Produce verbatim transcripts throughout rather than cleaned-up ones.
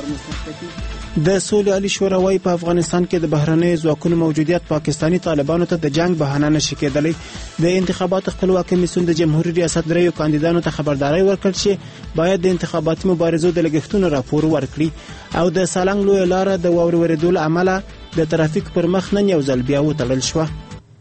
د سولې عالی شورا وايي په افغانستان کې د بهرنیو ځواکونو موجودیت پاکستانی طالبانو ته د جنگ بهانه نشي کېدلی. د انتخاباتو خپلواک کمیسیون د جمهوریت ریاست دریو کاندیدانو ته خبرداري ورکړه چې باید د انتخاباتي مبارزو د لګښتونو راپور ورکړي. او د سالنګ لویه لاره د واورې ورېدو له امله د ترافیک پر مخ نن یو ځل بیا وتړل شوه.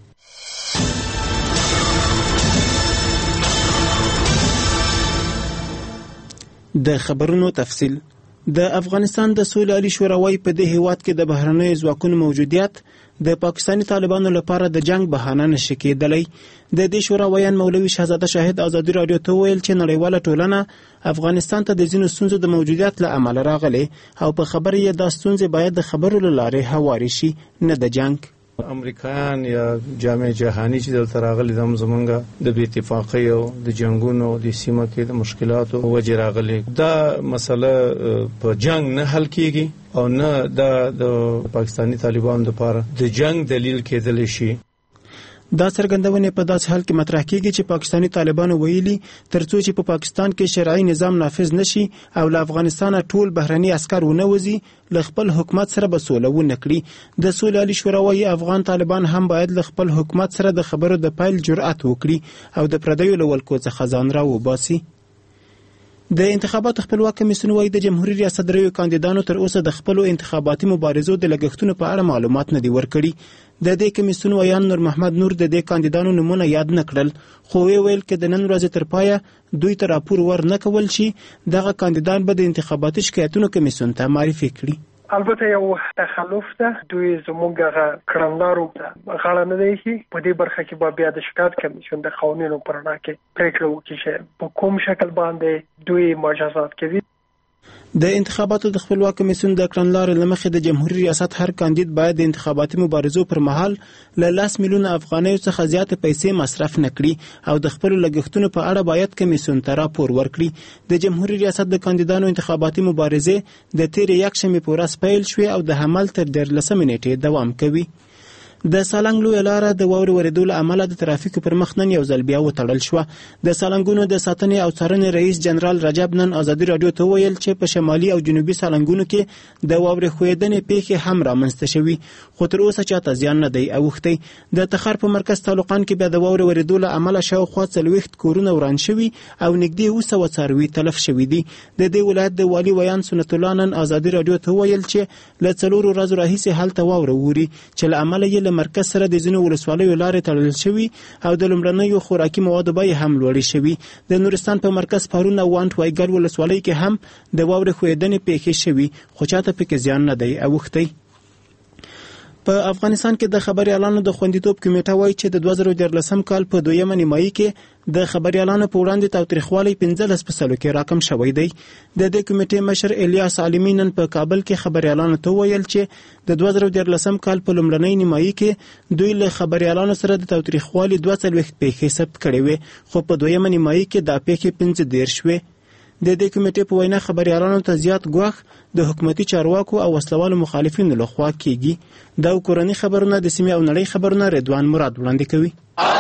د خبرونو تفصیل. د افغانستان د سولې عالی شورا وايي په دې هیواد کې د بهرنیو ځواکونو موجودیت د پاکستانی طالبانو لپاره د جنگ بهانه نشي کېدلی. د دې شورا ویان مولوي شهزاده شاهد ازادي رادیو ته ویل چې نړیواله ټولنه افغانستان ته د ځینو ستونزو د موجودیت له امله راغلي او په خبره یې دا ستونزې باید د خبرو له لارې هواري شي، نه د جنگ. امریکایان یا جامعه جهانی چې دلته راغلي د زمونږ د بې اتفاقۍ او د جنگونو د سیمه کې د مشکلاتو وجه راغلي. دا مسله په جنگ نه حل کیږي او نه د پاکستانی طالبانو لپاره د جنگ دلیل کېدلی شي. دا څرګندونه په داسې حال کې مطرح کیږي چې پاکستانی طالبانو ویلي ترڅو چې په پا پاکستان کې شرعي نظام نافذ نشي او له افغانستان ټول بهرني عسكر ونه وځي له خپل حکومت سره به سوله ونه کړي. د سولې عالی شورا وايي افغان طالبان هم باید له خپل حکومت سره د خبرو د پیل جرأت وکړي او د پردیو له ولکو څخه ځان را وباسي. د انتخاباتو خپلواک کمیسیون وايي د جمهوریت ریاست دریو کاندیدانو تر اوسه د خپل انتخاباتي مبارزو د لګښتونو په اړه معلومات نه دي ورکړي. د دې کمیسیون ویان نور محمد نور د دې کاندیدانو نمونه یاد نه کړل، خو وی ویل کې د نن ورځې تر پایه دوی ته راپور ور نه کول شي دغه کاندیدان به د انتخاباتي شکایتونو کمیسیون ته معرفي کړي. البته یو تخلف ده، دوی زموږ کړنلارو غاړه نه دی په دې برخه کې به بیا د شکایت کمیسیون د قوانینو پر رڼا کې پریکړه وکړي چې په کوم شکل باندې دوی مجازات کوي. د انتخاباتو د خپلواک کمیسیون د کړنلارې له مخې د جمهوریت ریاست هر کاندید باید د انتخاباتي مبارزو پر مهال له لس میلیونه افغانیو څخه زیاتې پیسې مصرف نه کړي او د خپلو لګښتونو په اړه باید کمیسیون ته راپور ورکړي. د جمهوریت ریاست د کاندیدانو انتخاباتي مبارزې د تېرې یکشنبې په ورځ پیل شوې او د حمل تر دیارلسمې نیټې دوام کوي. د سالنګ لویه لاره د واورې ورېدو له امله د ترافیکو پر مخ نن یو ځل بیا وتړل شوه. د سالنګونو د ساتنې او څارنې رئیس جنرال رجب نن ازادي رادیو ته ویل چې په شمالي او جنوبي سالنګونو کې د واورې ښویېدنې پیښې هم رامنځته شوي، خو تر اوسه چاته زیان نه دی اوښتی. د تخار په مرکز تعلقان کې بیا د واورې ورېدو له امله شاوخوا څلوېښت کورونه وران شوي او نږدې اووه سوه څاروي تلف شوي دي. د دې ولایت د والي ویان سنت الله نن ازادي رادیو ته ویل چې له څلورو ورځو راهیسې هلته واوره اوري چې له امله یې له مرکز سره د ځینو ولسوالیو لارې تړل شوي او د لومړنیو خوراکي موادو بیې هم لوړې شوي. د نورستان په مرکز پارون او وانټ وایګل ولسوالۍ کې هم د واورې ښویېدنې پیښې شوي، خو چاته پکې زیان نه دی اوښتی. په افغانستان کې د خبریالانو د خوندیتوب کمیټه وایي چې د دوه زره دیارلسم کال په دویمه نیمایي کې د خبریالانو په وړاندې تاوتریخوالی پنځلس په سلو کې راکم شوی دی. د دې کمیټې مشر الیاس عالمي نن په کابل کې خبریالانو ته ویل چې د دوه زره دیارلسم کال په لومړنۍ نیمایي کې دوی له خبریالانو سره د تاوتریخوالي دوه څلوېښت پیښې ثبت کړې وې، خو په دویمه نیمایي کې دا پیښې پنځه دېرش وې. د دې کمیټې په وینا خبریالانو ته زیات ګواښ د حکومتي چارواکو او وسلوالو مخالفینو لخوا کیږي. دا کورني خبرونه د سیمې او نړۍ خبرونه رضوان مراد وړاندې کوي.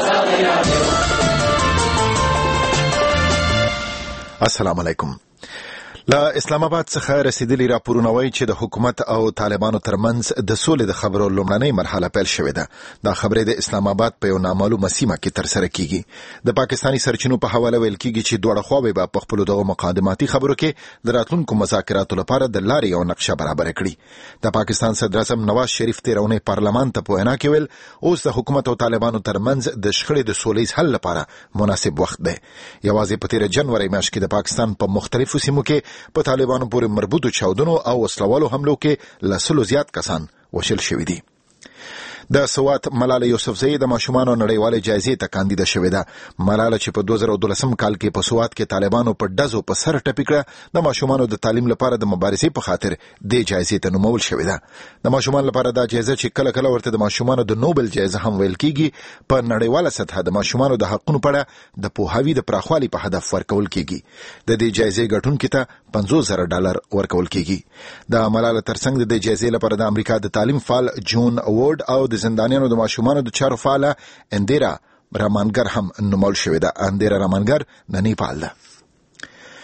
السلام علیکم. لا اسلام آباد څخه رسیدلی راپورونه وایي چې د حکومت او طالبانو ترمنځ د سولې د خبرو لومړنۍ مرحله پیل شوې ده. دا خبرې د اسلام آباد په یو نامعلومه سیمه کې ترسره کیږي. د پاکستاني سرچینو په حواله ویل کیږي چې دواړه خواوې به په خپلو دغو مقدماتي خبرو کې د راتلونکو مذاکراتو لپاره د لارې یو نقشه برابره کړي. د پاکستان صدر اعظم نواز شریف تېره اونۍ پارلمان ته په وینا کې ویل اوس د حکومت او طالبانو ترمنځ د شخړې د سولیز حل لپاره مناسب وخت دی. یوازې په تېره جنوري میاشت کې د پاکستان په مختلفو سیمو کې په طالبانو پورې مربوطو چاودنو او وسلوالو حملو کې لسلو زیات کسان وشل شوي دي. د سوات ملاله یوسفزۍ د ماشومانو نړیوالې جایزې ته کاندیده شوې ده. ملاله چې په دوه زره دولسم کال کې په سوات کې طالبانو په ډزو په سر ټپي کړه، د ماشومانو د تعلیم لپاره د مبارزې په خاطر دې جایزې ته نومول شوې ده. د ماشومانو لپاره دا جایزه چې کله کله ورته د ماشومانو د نوبل جایزه هم ویل کیږي، په نړیواله سطحه د ماشومانو د حقونو په اړه د پوهاوي د پراخوالي په هدف ورکول کیږي. د دې جایزې ګټونکو ته پنځوس زره ډالر ورکول کیږي. د ملاله ترڅنګ د دې جایزې لپاره د امریکا د تعلیم فعال جون اوورد او د زندانیانو د ماشومانو د چارو فعاله اندیرا رامانګر هم نومول شوې ده. اندیرا رامانګر د نیپال ده.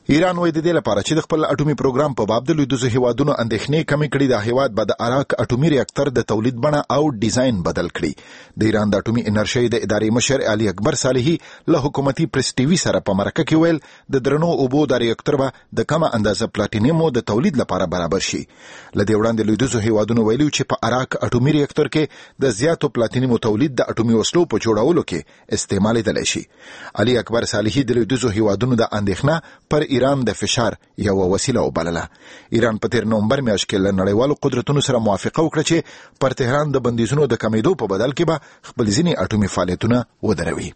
ایران وایي د دې لپاره چې د خپل اټومي پروګرام په باب د لویدیځو هیوادونو اندېښنې کمې کړي د هیواد به د اراک اټومي ریاکټر د تولید بڼه او ډیزاین بدل کړي. د ایران د اټومي انرژۍ د ادارې مشر علي اکبر صالحي له حکومتي پریس ټي وي سره په مرکه کې ویل د درنو اوبو د ریاکټر به د کمه اندازه پلاټینیوم د تولید لپاره برابر شي. لدې وړاندې لویدیځو هیوادونو ویلي چې په اراک اټومي ریاکټر کې د زیاتو پلاټینیوم تولید د اټومي وسلو په جوړولو کې استعمالیدلی شي. علي اکبر صالحي د لویدیځو هیوادونو د اندېښنه پر ایران د فشار یو وسیله وبلله. ایران په تیر نومبر میاشت کې له نړیوالو قدرتونو سره موافقه وکړه چې پر تهران د بندیزونو د کمیدو په بدل کې به خپل ځینې اټومي فعالیتونه ودروي.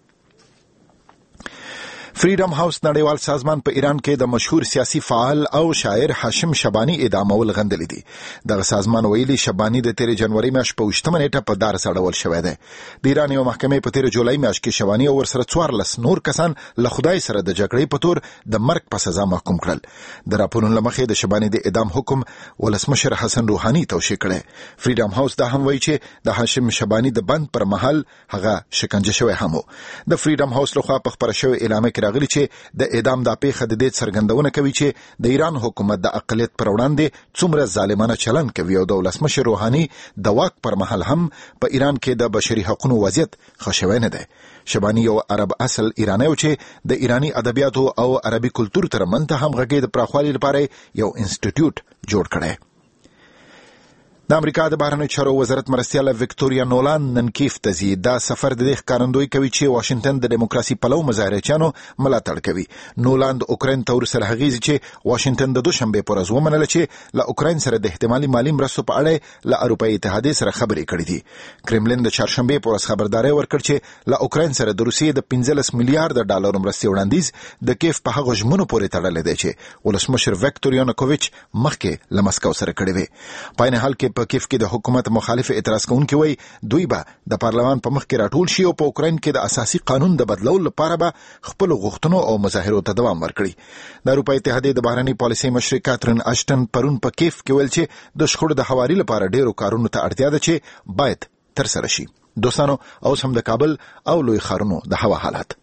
فریډم هاوس نړیوال سازمان په ایران کې د مشهور سیاسي فعال او شاعر هاشم شبانی اعدامول غندلی دي. دغه سازمان ویلي شبانی د تیر جنوري میاشت په وشتمه نیټه په دار سړول شوی دی. د ایران یو محکمې په تیر جولای میاشت کې شبانی او ورسره څوارلس نور کسان له خدای سره د جګړې په تور د مرګ په سزا محکوم کړل. د راپورونو له مخې د شبانی د اعدام حکم ولسمشر حسن روحاني توشیح کړی. فریډم هاوس دا هم وایي چې د هاشم شبانی د بند پر مهال هغه شکنجه شوی هم و. د فریډم هاوس لخوا په خبره شوی اعلامیه کې راغلی چې د اعدام د پیښه د دې څرګندونه کوي چې د ایران حکومت د اقلیت پر وړاندې څومره ظالمانه چلند کوي او د ولسمشر روحاني د واک پر مهال هم په ایران کې د بشري حقوقو وضعیت ښه شوی نه دی. شبانی یو عرب اصل ایرانی و چې د ایرانی ادبیاتو او عربي کلتور ترمنځ هم غږی د پراخوالي لپاره یو انسټیټیوټ جوړ کړی. د امریکا د بهرنیو چارو وزارت مرستیاله وکټوریا نولان نن کیف ته ځي. دا سفر د دې ښکارندویي کوي چې واشنگټن د دیموکراسي پلو مظاهرچیانو ملاتړ کوي. نولان د اوکراین ته ورسره هغیږي چې واشنگټن د دوشنبه پر ورځ ومنله چې له اوکراین سره د احتمالي مالي مرستو په اړه له اروپایي اتحادیې سره خبرې کړې دي. کرملین د چهارشنبه پر ورځ خبرداري ورکړه چې له اوکراین سره د روسیې د پنځلس میلیارډ ډالر مرستې وړاندیز د کیف په هغه ژمنو پورې تړلی دی چې ولسمشر وکټور یانوکوویچ مخکې له مسکو سره کړی وي. په عین حال کې په کیف کې د حکومت مخالف اعتراض کوونکي وایي دوی به د پارلمان په مخ کې راټول شي او په اوکراین کې د اساسي قانون د بدلولو لپاره به خپل غوښتنو او مظاهرو ته دوام ورکړي. د اروپا اتحادیې د بهرنۍ پالیسۍ مشر کاترین اشټن پرون په کیف کې ویل چې د شخړو د هواري لپاره ډیرو کارونو ته اړتیا ده چې باید ترسره شي. دوستانو اوس هم د کابل او لوی ښارونو د هوا حالت.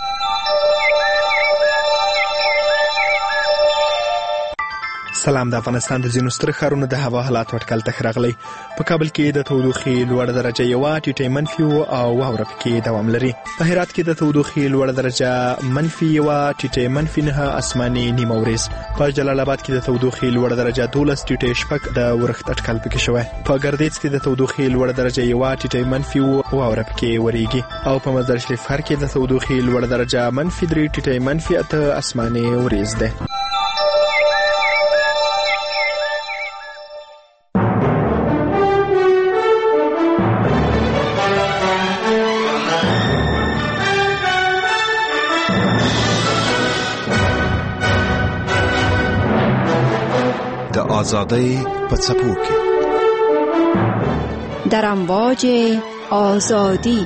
سلام. د افغانستان د ځینو ستر ښارونو د هوا حالات اټکل ته راغلی. په کابل کې د تودوخې لوړه درجه یوه ټیټه منفي او واوره پکې دوام لري. په هرات کې د تودوخې لوړه درجه منفي یوه ټیټه منفي نهه اسماني نیمه وريځ. په جلال آباد کې د تودوخې لوړه درجه دولس ټیټه شپږ د ورښت اټکل پکې شوی. په ګردیز کې د تودوخې لوړه درجه یوه ټیټه منفي واوره پکې وریږي او په مزار شریف ښار کې د تودوخې لوړه درجه منفي درې ټیټه منفي اته اسماني وريځ ده. آزادی په څپو کې در امواج آزادی.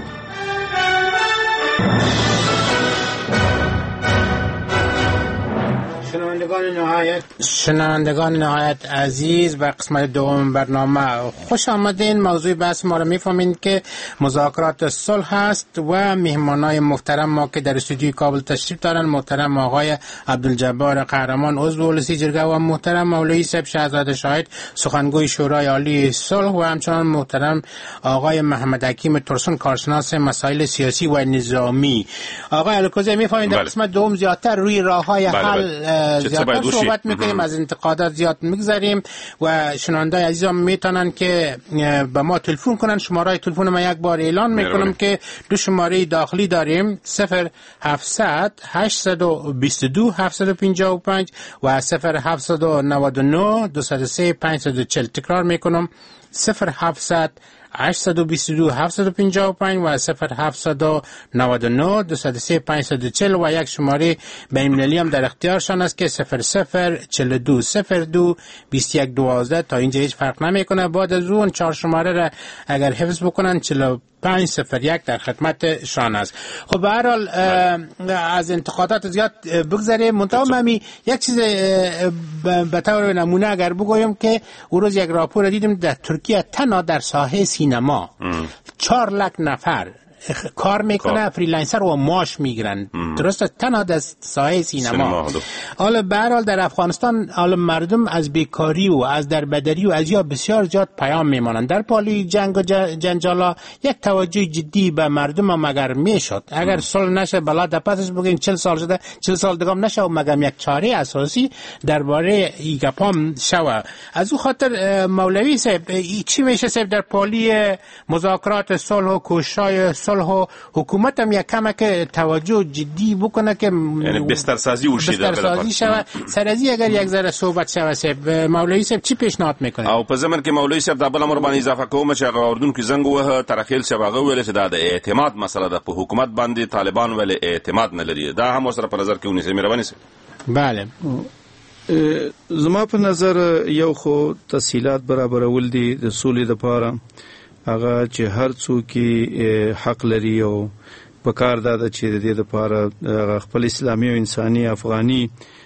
شنوندگان نهایت شنوندگان نهایت عزیز، به قسمت دوم برنامه خوش آمدین. موضوع بحث ما را میفهمین که مذاکرات صلح است و مهمانای محترم ما که در استودیوی کابل تشریف دارن، محترم آقای عبدالجبار قهرمان عضو اولسی جرگه و محترم مولوی صاحب شهزاده شاهد سخنگوی شورای عالی صلح و همچنان محترم آقای محمد حکیم ترسون کارشناس مسائل سیاسی و نظامی. آقای الکوزی میفهمین در قسمت دوم زیادتر روی راههای حل زیادتر صحبت میکنیم، از انتقادات زیاد میگذاریم و شنوندای عزیزم میتونن که به ما تلفن کنن. شماره تلفن ما یک بار اعلان میکنم که دو شماره داخلی داریم: صفر هفتصد هشتصد و بیست و دو هفتصد و پنجاه و پنج و صفر هفتصد و نود و نه دویست و سه پانصد و چهل. تکرار میکنم: صفر هفتصد هشتصد و بیست و دو هفتصد و پنجاه و پنج و صفر هفتصد و نود و نه دویست و سه پانصد و چهل و یک شماره بین‌المللی هم در اختیارشان است که صفر صفر چهل و دو صفر دو بیست و یک دوازده. تا اینجا هیچ فرق نمیکنه. بعد از اون چهار شماره را اگر حفظ بکنن چهل و پنج صفر یک در خدمت شان است. خب به هر حال از انتقادات زیاد بگذاریم. منتها ممی یک چیز به طور نمونه اگر بگویم که اون روز یک راپور دیدیم در ترکیه تنها در ساحه سینما چهار لک نفر کار میکنه، فریلنسر و معاش میگیرن. درسته؟ تنها در سایه سینما. حالا به هر حال در افغانستان حالا مردم از بیکاری و از دربدری و از یا بسیار زیاد پیام میمانند. در پالی جنگ و جنجالا یک توجه جدی به مردم مگر میشد. اگر صلح نشه بلا در پسش بگین چهل سال شده، چهل سال دیگه نشه و مگر یک چاره اساسی درباره ای گپام شوه. از او خاطر مولوی صاحب چی میشه صاحب در پالی مذاکرات صلح و کوشش‌های صلح و حکومت هم یک کمک توجه جدی بکنه که یعنی بسترسازی وشي بسترسازی شوه. سرازی اگر یک ذره صحبت شوه صاحب، مولوی صاحب چی پیشنهاد میکنه؟ او په زمن کې مولوی صاحب د بل امر باندې اضافه کوم چې هغه اردن کې زنګ وه ترخیل صاحب هغه ویل چې دا د اعتماد مسله ده په حکومت باندې طالبان ول اعتماد نه لري. دا هم سره په نظر کې ونیسئ مهرباني سي. بله زما په نظر یو خو تسهیلات برابرول دي د سولې لپاره، هغه چې هر څوک حق لري او په کار دا چې د دې لپاره خپل اسلامي او انساني افغاني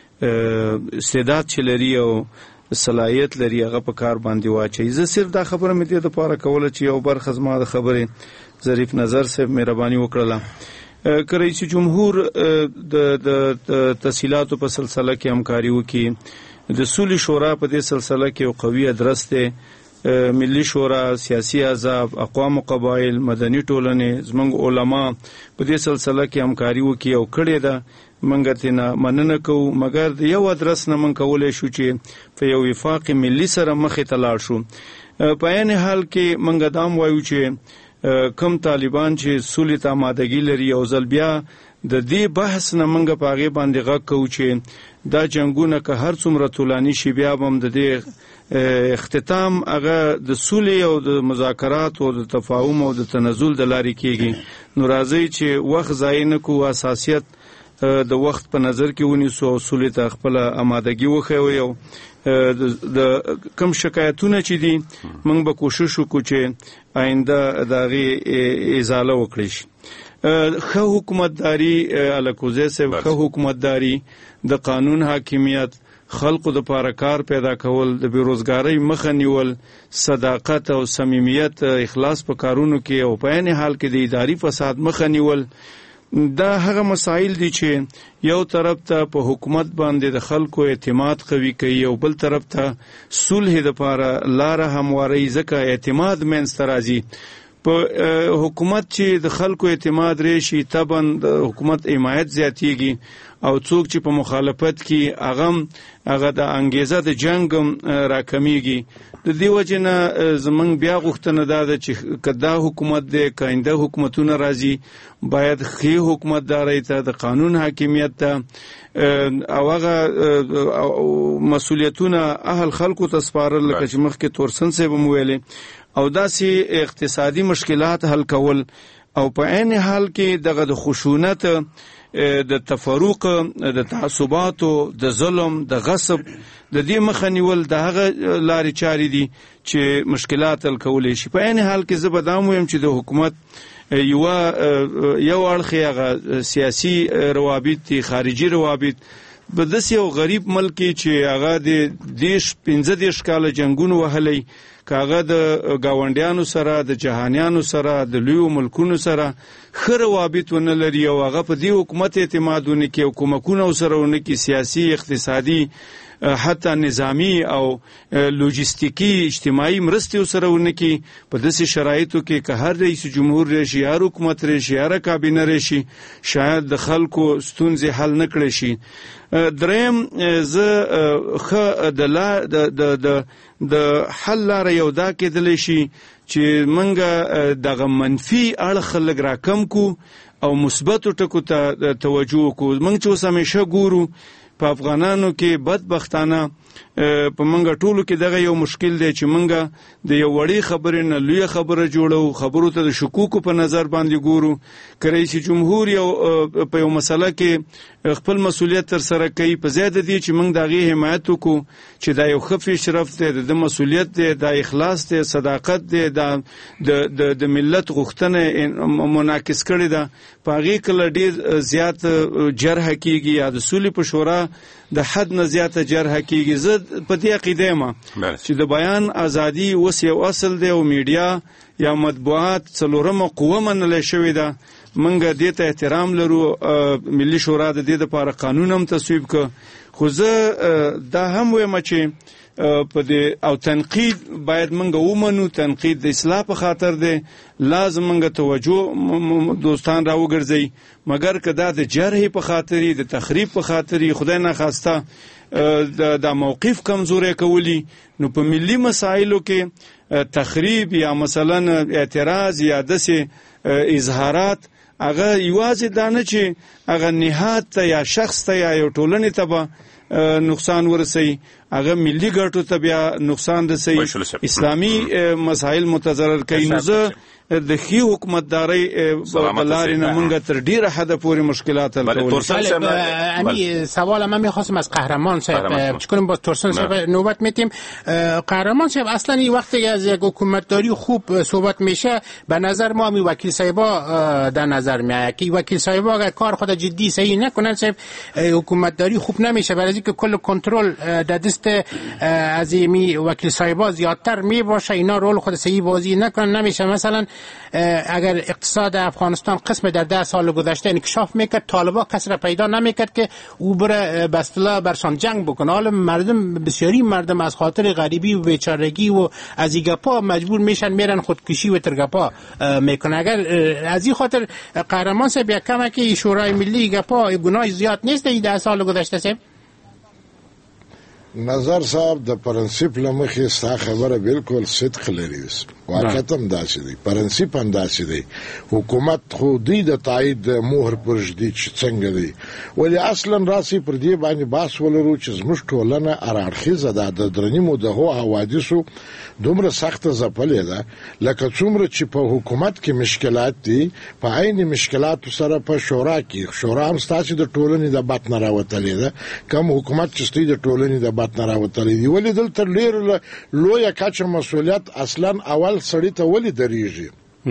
استعداد چې لري او صلاحیت لري هغه په کار باندې واچي. زه صرف دا خبره مې دې لپاره کوله چې یو برخه زما د خبرې ظریف نظر صاحب مهرباني وکړله. که رئیس جمهور د د تسهیلاتو په سلسله کې همکاري وکړي، د صلح شورا په دې سلسله کې یو قوي ادرس دی، ملي شورا، سیاسي احزاب، اقوام قبایل، مدني ټولنې، زموږ علما په دې سلسله کې همکاري وکړي او کړې ده. منګه تینا مننه کوو، مګر د یو ادرس نه من کولای شو چې په یو وفاق ملي سره مخې ته لاړ شو. په عین حال کې منګه دام وایو چې کم طالبان چې سولې ته آمادګي لري او ځل بیا د دې بحث نه منګه په هغې باندې غږ کوو چې دا جنګونه که هر څومره طولاني شي بیا هم د دې اختتام هغه د سولې او د مذاکرات او د تفاهم او د تنزل د لارې کېږي. نو راځئ چې وخت ضایع نه کوو، اساسیت د وخت په نظر کې ونیسو او سولې ته خپله آمادګي وښیو. او د کم شکایتونه چې دي موږ به کوشش وکړو چې آینده د هغې ازاله وکړی شي. ښه حکومتداري الکوزی صاحب، ښه حکومتداري، د قانون حاکمیت، خلقو د پاره کار پیدا کول، د بیروزګارۍ مخه نیول، صداقت او صمیمیت، اخلاص په کارونو کې او په عین حال کې د اداري فساد مخه نیول، دا هغه مسائل دي چې یو طرف ته په حکومت باندې د خلکو اعتماد قوي کوي او بل طرف ته صلح لپاره لاره همواري، ځکه اعتماد منځته راځي. په حکومت چې د خلکو اعتماد راشي طبعا د حکومت حمایت زیاتیږي او څوک چې په مخالفت کې هغه هغه د انګیزه د جنگ راکمیږي. د دې وجه نه زمونږ بیا غوښتنه دا ده چې که دا حکومت دی که آینده حکومتونه راځي باید ښې حکومتدارۍ ته، د قانون حاکمیت ته او هغه مسؤلیتونه اهل خلکو ته سپارل، لکه چې مخکې تورسن صاحب هم ویلې، او داسې اقتصادي مشکلات حل کول او په عین حال کې دغه د خشونت، د تفرق، د تعصباتو، د ظلم، د غصب د دې مخه نیول د هغه لارې چارې دي چې مشکلات حل کولی شي. په عین حال کې زه به دا هم ویم چې د حکومت یوه یو اړخ هغه سیاسي روابط دي، خارجي روابط. په داسې یو غریب ملک کې چې هغه د دېرش پنځه دېرش کاله جنګونه وهلی، که هغه د ګاونډیانو سره، د جهانیانو سره، د لویو ملکونو سره ښه روابط ونه لري او هغه په دې حکومت اعتماد ونه کړي او کومکونه ورسره ونه کړي، سیاسي، اقتصادي، حتی نظامی او لوجستیکی اجتماعي مرستې ورسره ونه کړي، په داسې شرایطو کې که هر رئیس جمهور راشي، هر حکومت راشي، هر کابینه راشي، شاید د خلکو ستونزې حل نه کړی شي. دریم، زه ښه د د حل لاره یو دا کېدلی شي چې موږ دغه منفي اړخ لږ راکم کو او مثبتو ټکو ته توجه وکړو. موږ چې اوس همیشه ګورو په افغانانو کې بدبختانه په منګه ټولو کې دغه یو مشکل دی چې منګه د یو وړې خبرې نه لویه خبره جوړو، خبرو ته د شکوکو په نظر باندې ګورو. که رئیس جمهور یو په یو مسله کې خپل مسؤلیت تر سره کوي، په ځای د دې چې موږ د هغې حمایت وکړو چې دا یو ښه پیشرفت دی، د مسؤلیت دی، دا اخلاص دی، صداقت دی، دا د ملت غوښتنه منعکس کړې ده، په هغې کله ډېر زیات جرحه کېږي یا د سولې په شورا د حد نه زیاته جرح کیږي. زه په دې عقیده یم چې د بیان ازادي اوس یو اصل دی او میډیا یا مطبوعات څلورمه قوه منل شوې ده. منګه دې ته احترام لرو. ملي شورا د دې لپاره قانون هم تصویب ک. خو زه دا هم وایم چې په دې او تنقید باید منګه ومنو. تنقید د اصلاح په خاطر دی. لازم منګه توجه دوستان راو ګرځي. مګر که دا د جرح په خاطر د تخریب په خاطر خدای نه خواسته دا موقف کمزوري کولی، نو په ملي مسایلو کې تخریب یا مثلا اعتراض یا دسه اظهارات هغه یوازې دا نه چې هغه نهاد ته یا شخص ته یا یو ټولنې ته به نقصان ورسي، هغه ملي ګټو ته بیا نقصان رسي، اسلامي مسایل متضرر کوي. نو زه د ښې حکومتدارۍ په لارې نه موږ تر ډیره حده پورې مشکلات حل کوو. امی سوال من میخواستم از قهرمان صاحب چون با ترسن صاحب نوبت میتیم. قهرمان صاحب اصلا این وقتی از یک حکومتداری خوب صحبت میشه به نظر ما می وکیل صاحبا در نظر میاد که وکیل صاحبا اگر کار خود جدی صحیح نکنن صاحب حکومتداری خوب نمیشه، برای اینکه کل کنترل در دست از می وکیل صاحبا زیادتر می باشه، اینا رول خود صحیح بازی نکنن نمیشه. مثلا اگر اقتصاد افغانستان قسم در ده سال گذشته انکشاف میکرد، طالبا کس را پیدا نمیکرد که او بره به اصطلاح برشان جنگ بکنه. حالا مردم بسیاری مردم از خاطر غریبی و بیچارگی و از ایگپا مجبور میشن میرن خودکشی و ترگپا میکنه. اگر از این خاطر قهرمان صاحب یک کمه که شورای ملی ایگپا گناه زیاد نیست این ده سال گذشته صاحب؟ نظر صاحب د پرنسپ لمخې ستا خبره بالکل صدق لري. واقعیت هم داسې دی، پرنسپ هم داسې دی. حکومت خو دوی د تایید مهر پرږدي چې څنګه دی، ولې اصلا راسي پر دې باندې بحث ولرو چې زموږ ټولنه هراړخیزه ده. د درنیمو دغو حوادثو دومره سخته ځپلې ده لکه څومره چې په حکومت کې مشکلات دي، په عین مشکلاتو سره په شورا کې. شورا هم ستاسې د ټولنې د بط نه راوتلې ده، کم حکومت چې ستاسې د ټولنې د بط نه راوتلې دي. ولې دلته ډېر لویه کچه مسؤلیت اصلا اول سړی ته ولې درېږي؟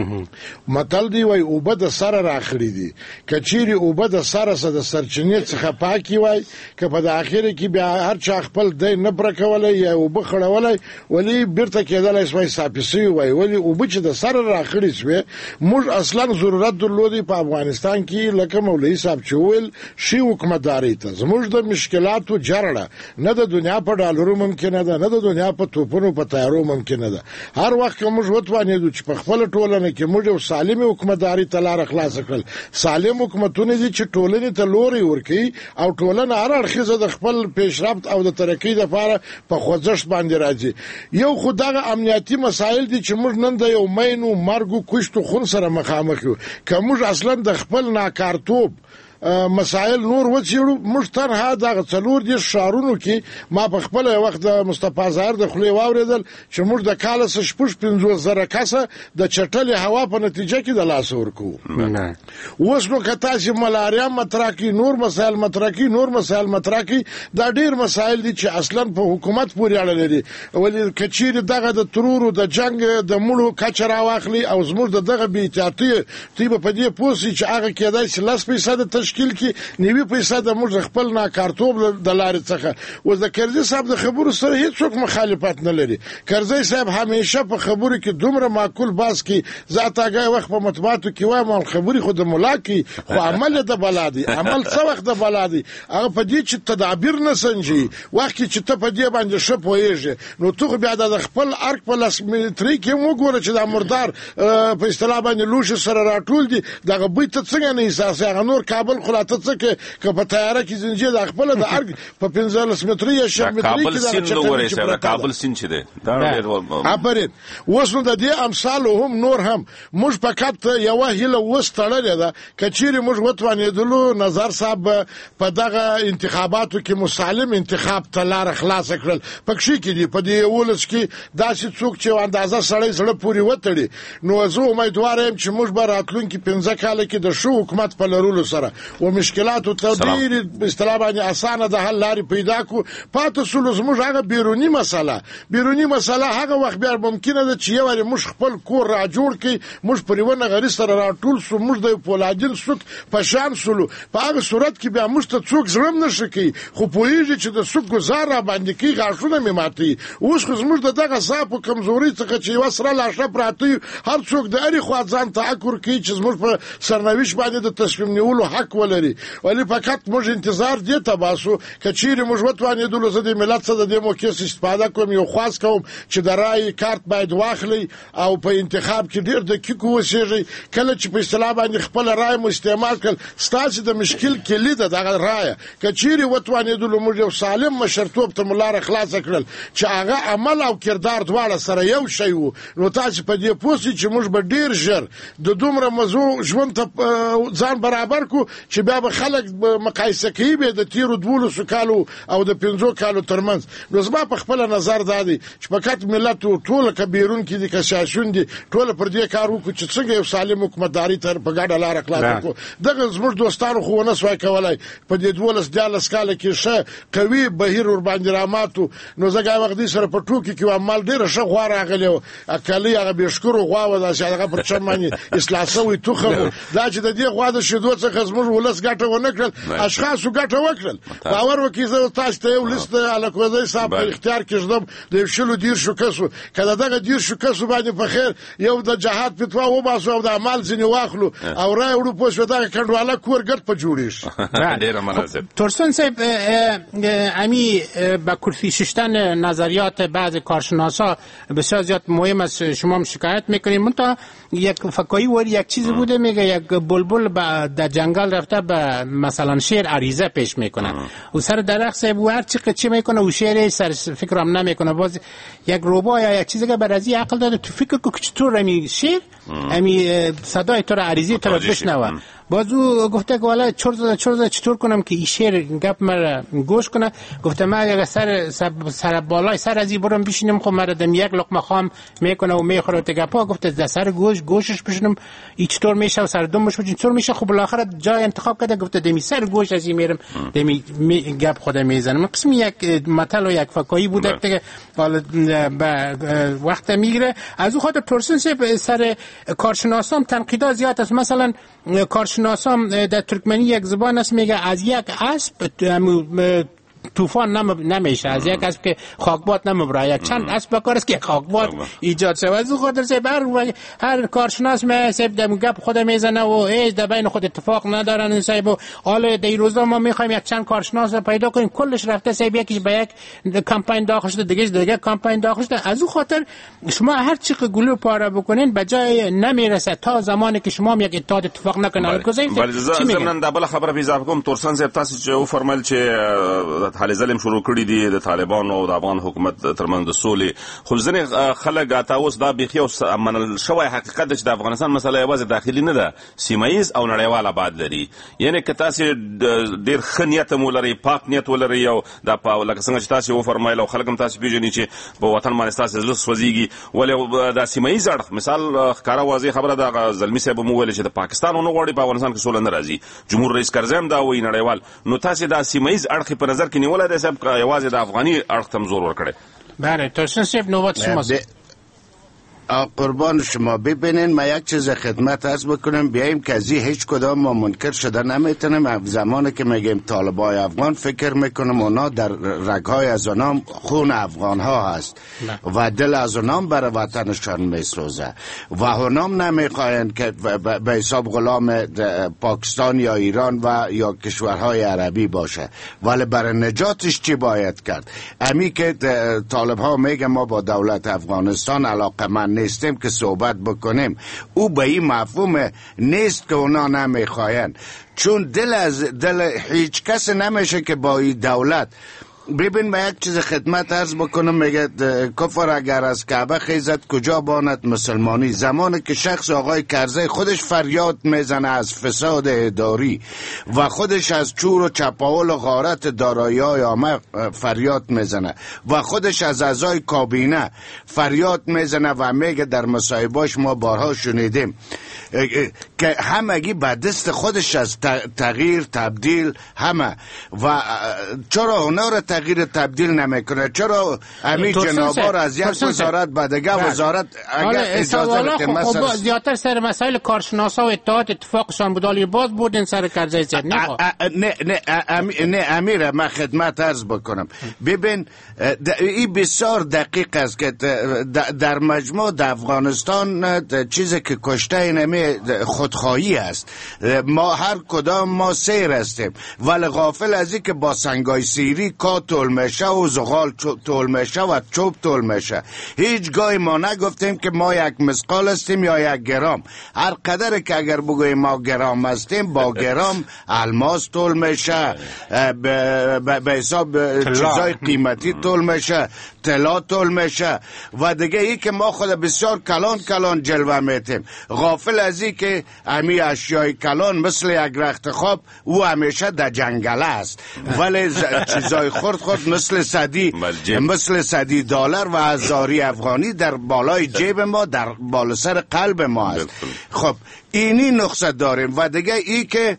متل دی وای اوبه د سره راخړي دي، کچيري اوبه د سره سره د سرچینې څخه پاکي وای که په د اخر کې بیا هر چا خپل دی نه برکولای یا اوبه خړولای ولی بیرته کېدلای شوی صافي وای. ولی اوبه چې د سره راخړي شوی موږ اصلا ضرورت درلودي په افغانستان کې لکه مولوی صاحب چې ویل شي حکومتداري ته زموږ د مشکلاتو جرړه نه د دنیا په ډالرو ممکن ده، نه د دنیا په توپونو په تیارو ممکن ده. هر وخت موږ وتوانیدو چې په خپل ټولنه کې موږ یو سالم حکومتداري ته لار خلاص کړل. سالم حکومتونه دي چې ټولنې ته لوري ورکړي او ټولنه هر اړخیزه د خپل پیشرفت او د ترقۍ لپاره په خوځښت باندې راځي. یو خو دغه امنیتي مسایل دي چې موږ نن د یو مینو مرګو کوشتو خون سره مخامخ یو. که موږ اصلا د خپل ناکارتوب مسائل نور وڅېړو، موږ تنها دغه څلور دېرش ښارونو کې ما په خپل وخت د مصطفی ظاهر د خولې واورېدل چې موږ د کاله څخه شپږ پنځوس زره کسه د چټلې هوا په نتیجه کې د لاسه ورکوو. اوس نو که تاسې ملاریا مطرح کړي، نور مسایل مطرح کړي، نور مسایل مطرح کړي، دا ډېر مسایل دي چې اصلا په حکومت پورې اړه لري. ولې که چیرې دغه د ترورو د جنګ د مړو کچه راواخلي او زموږ د دغه بېاحتیاطي دوی به په دې پوه شي چې هغه کېدای شي لس فیصده تشکیل کې نیوي پیسه د موږ خپل ناکارتوب د لارې څخه. اوس د کرزي صاحب د خبرو سره هیڅوک مخالفت نه لري. کرزي صاحب همیشه په خبرو کې دومره معقول باس کې ذات هغه وخت په مطبوعاتو کې وایم خبري خو د مولا کې خو عمل د بلادي عمل څه وخت د بلادي هغه په دې چې تدابیر نه سنجي. وخت چې ته په دې باندې شپ وایې نو ته بیا د خپل ارک په لاس متري کې وګوره چې د مردار په اصطلاح باندې لوش سره راټول دي دغه بیت څنګه نه احساس هغه نور کابل خلاته څه کې که په تیاره کې زنجیر د خپل د ارګ په پنځلس متري یا شل متري کې د چټل چې کابل سین چې ده دا ډېر ابرید. اوس نو د دې امثال هم نور هم موږ فقط یو هیله وستړلې ده کچېری موږ وتوانېدلو نظر صاحب په دغه انتخاباتو کې مسالم انتخاب ته لار خلاص کړل. پکښې کې دی په دې ولس کې داسې څوک چې اندازه سړی سره پوری وتړي. نو زه امیدوار یم چې موږ به راتلونکي پنځه کال کې د شو حکومت په لرلو سره او مشکلاتو ته ډېر اصطلاح باندې اسانه د حل لارې پیدا کو. پاتې سول زموږ هغه بیرونی مسله بیرونی مسله هغه وخت بیا ممکنه ده چې یو وری موږ خپل کور را جوړ کړي، موږ پرېونه غری سره راټول سو، موږ د فولادین سوک په شان سولو، په هغه صورت کې بیا موږ ته څوک زړم نشي کوي، خو پوهیږي چې د سوک گزار را باندې کې غاښونه مې ماتي. اوس خو زموږ د دغه صاحب کمزوري څخه چې یو سره لاشه پراته هر څوک د اړي خو ځان تاکر کوي چې زموږ په سرنويش باندې د تصمیم نیولو حق ولري. ولی فقط موږ انتظار دی ته باسو کچېری موږ وتوانې دلته زده ملت څخه د موکس استفاده کوم، یو خاص کوم چې د رای کارت باید واخلي او په انتخاب کې ډیر دقیق اوسېږي. کله چې په اصطلاح باندې خپل رای مو استعمال کړ ستاسو د مشکل کلید دغه رای کچېری وتوانې دلته موږ یو سالم مشرتوب ته ملار خلاص کړل چې هغه عمل او کردار دواړه سره یو شی وو. نو تاسو په دې پوسې چې موږ به ډیر ژر د دومره موضوع ژوند ته ځان برابر کو چې بیا به خلک مقایسه کوي به د تیرو دولسو کالو او د پنځو کالو ترمنځ. نو زما په خپل نظر دادی چې فقط ملت ټول کبیرون کې دي کشاشون دي ټول پر دې کار وکړي چې څنګه یو سالم حکومتداري تر په ګډه لار خلاص کو. دغه زموږ دوستانو خو نه سوای کولای په دې دولس دیالس کال کې شه قوي بهیر ور باندې راماتو. نو زګا وخت دې سره په ټوکی کې عمل ډیر ښه غوار راغلی اکلی هغه بشکرو غوا و دا چې هغه پر چمنې اصلاح سوی توخه دا چې د دې غوا د شیدو څخه زموږ ولس ګټه ونه کړل، اشخاصو ګټه وکړل. باور وکړئ زه تاسو ته یو لیست الکوزي صاحب په اختیار کې ژوند د شلو دیر شو کسو کله دغه دیر شو کسو باندې په خیر یو د جهاد فتوا و باسو او د عمل ځنی واخلو او راي وړو په شو دغه کډواله کور ګټ په جوړیش. ډیر مناسب. ترسون صاحب امی با کرسی ششتن نظریات بعض کارشناسا بسیار زیاد مهم است، شما هم شکایت میکنید. منتها یک فکایی ور یک چیزی بوده میگه یک بلبل در جنگل رفته به مثلا شیر عریضه پیش میکنه و سر درخت صاحب و هر چی چی میکنه و شیر سر فکرام نمیکنه. باز یک روبا یا یک چیزی که برازی عقل داده تو فکر کو چطور امی شیر امی صدای تو را عریضی تو را بشنوه. بازو گفته که والا چرت زده چرت زده چطور کنم که این شیر گپ مرا گوش کنه. گفته من اگه سر سر بالای سر ازی برم بشینم خب مرا دم یک لقمه خام میکنه و میخوره و گپا. گفته در سر گوش گوشش بشینم این چطور میشه و سر دمش بشین چطور میشه. خب بالاخره جای انتخاب کرده گفته دمی سر گوش ازی میرم دمی گپ خود میزنم. من قسم یک مثل و یک فکایی بوده که حالا وقت میگیره. از اون خاطر ترسون سر کارشناسان تنقیدات زیاد است. مثلا کارشناسان در ترکمنی یک زبان است میگه از یک اسب طوفان نم نمیشه، از یک اسب که خاکباد نمیبره. یک چند اسب بکار است که خاکباد ایجاد شه. از خاطر سه بر هر کارشناس می سب دم گپ خود میزنه و هیچ در بین خود اتفاق ندارن. سیب حالا در روزا ما میخوایم یک چند کارشناس پیدا کنیم کلش رفته سیب یکی به یک کمپاین داخل شده دیگه دیگه کمپاین داخل شده. از اون خاطر شما هر چی که گلو پاره بکنین به جای نمیرسه تا زمانی که شما یک اتحاد اتفاق نکنه. ولی زمنن د بل خبره اضافه کوم ترسن صاحب تاسو چې او فرمایل چې حال ظلم شروع کړی دي د طالبانو او د افغان حکومت ترمنځ د سولې، خو ځنې خلک تاسو دا بيخي او منل شوی حقیقت چې د افغانستان مسله یوازې داخلي نه ده، سیمایز او نړیوال آباد لري. یعنی که تاسو ډیر ښه نیت ولرئ، پاک نیت ولرئ او دا په لکه څنګه چې تاسو و فرمایل او خلک هم تاسو پیژنئ چې په وطن باندې تاسو زړه سوځيږي، ولې دا سیمایز اړخ مثال ښکارا واضح خبره ده. زلمی صاحب مو ویل چې د پاکستان نو غوړي په افغانستان کې سول نه راځي، جمهور رئیس کرزم دا وی نړیوال. نو تاسو دا سیمایز اړخ په نظر کې نیولای دی صاحب یوازې د افغاني اړخ تم زور ورکړي؟ بله ترسن صاحب نوبت شماست. قربان شما ببینین ما یک چیز خدمت عرض بکنم بیاییم که از هیچ کدام ما منکر شده نمیتونیم. زمانی که میگیم طالبای افغان فکر میکنم اونا در رگهای از اونا خون افغان ها هست و دل از اونا برای وطنشان میسوزه و اونا نمیخواین که به حساب غلام پاکستان یا ایران و یا کشورهای عربی باشه. ولی برای نجاتش چی باید کرد؟ امی که طالب ها میگه ما با دولت افغانستان علاقه من نیستیم که صحبت بکنیم، او به این مفهوم نیست که اونا نمیخواین، چون دل از دل هیچ کس نمیشه که با این دولت ببین من یک چیز خدمت عرض بکنم، میگه کفر اگر از کعبه خیزد کجا باند مسلمانی. زمانی که شخص آقای کرزی خودش فریاد میزنه از فساد اداری و خودش از چور و چپاول و غارت دارایی‌های عامه فریاد میزنه و خودش از اعضای کابینه فریاد میزنه و میگه در مصاحبه‌اش ما بارها شنیدیم که همگی به دست خودش از تغییر تبدیل همه، و چرا اونا را تغییر تبدیل نمیکنه؟ چرا امی جنابا را از یک وزارت به دیگه وزارت اگر اجازه بده مثلا زیادتر سر مسائل کارشناسا و اتحاد اتفاقشان بودالی باز بودن سر کرزی زد. نه نه نه نه امیر من خدمت عرض بکنم. ببین این بسیار دقیق است که در مجموع در افغانستان چیزی که کشته اینمی خودخواهی است. ما هر کدام ما سیر هستیم ولی غافل از این که با سنگای سیری کا تول میشه و زغال تول میشه و چوب تول میشه. هیچ گاهی ما نگفتیم که ما یک مسقال هستیم یا یک گرام. هر قدر که اگر بگویم ما گرام هستیم با گرام الماس تول میشه، به حساب چیزای قیمتی تول میشه، طلا تول میشه و دیگه ای که ما خود بسیار کلان کلان جلوه میتیم. غافل از این که امی اشیای کلان مثل یک رخت خواب او همیشه در جنگل است ولی چیزای خورد خورد مثل صدی مثل صدی دلار و هزاری افغانی در بالای جیب ما، در بالا سر قلب ما است. خب اینی نقصه داریم و دیگه ای که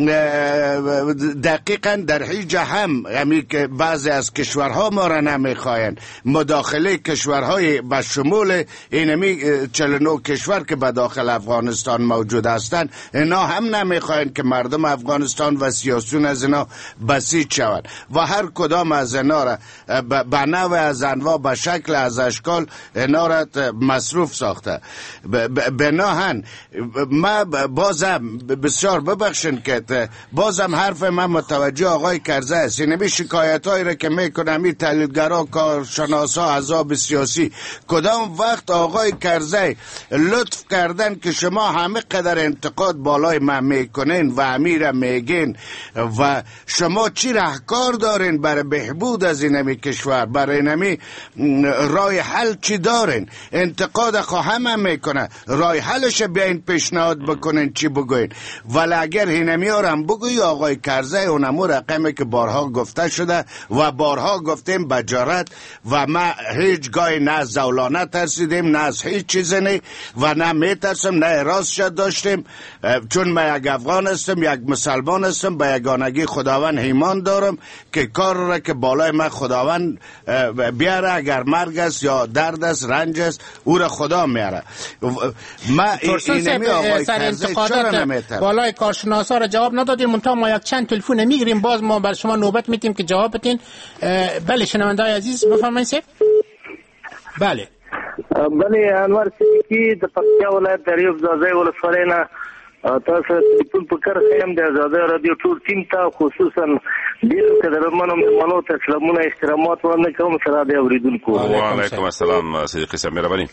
دقیقا در هیچ هم همی که بعضی از کشورها ما را نمیخواین، مداخله کشورهای به شمول اینمی چهل و نه کشور که به داخل افغانستان موجود هستند اینا هم نمیخواین که مردم افغانستان و سیاسیون از اینا بسیج شوند و هر کدام از اینا را به نوع از انواع به شکل از اشکال اینا را مصروف ساخته. بناهن ما بازم بسیار ببخشن که بازم حرف من متوجه آقای کرزی است. اینمی شکایت هایی را که میکنم این تحلیلگرا، کارشناسا، احزاب سیاسی، کدام وقت آقای کرزی لطف کردن که شما همه قدر انتقاد بالای من میکنین و امیر میگین و شما چی راهکار دارین برای بهبود از اینمی کشور، برای اینمی راه حل چی دارین؟ انتقاد خواهم هم میکنه، راه حلش بیاین پیشنهاد بکنین چی بگوین. ولی اگر اینمی ها هم بگوی آقای کرزی اونمو رقمی که بارها گفته شده و بارها گفتیم بجارت و ما هیچ گاهی نه از زولانه ترسیدیم نه از هیچ چیزی نی و نه میترسیم نه اراز شد داشتیم، چون من یک افغان هستم، یک مسلمان هستم، به یگانگی خداوند ایمان دارم که کار را که بالای من خداوند بیاره، اگر مرگ است یا درد است رنج است او را خدا میاره. ما اینمی آقای کرزی چرا نمیتر بالای کارشناسا را جواب ندادیم، منتها ما یک چند تلفن میگیریم باز ما بر شما نوبت میتیم که جواب بدین. بله شنونده‌های عزیز بفرمایید سیف. بله بله انور سیکی د پکتیا ولایت د ریوب زازای ولسوالۍ نه تاسو ټول په کار خیم د زازای رادیو ټول ټیم ته خصوصا ډیر قدرمنو مېلمنو ته سلامونه احترامات وړاندې کوم. سره د اوریدونکو وعلیکم السلام صدیقي صاحب مهرباني.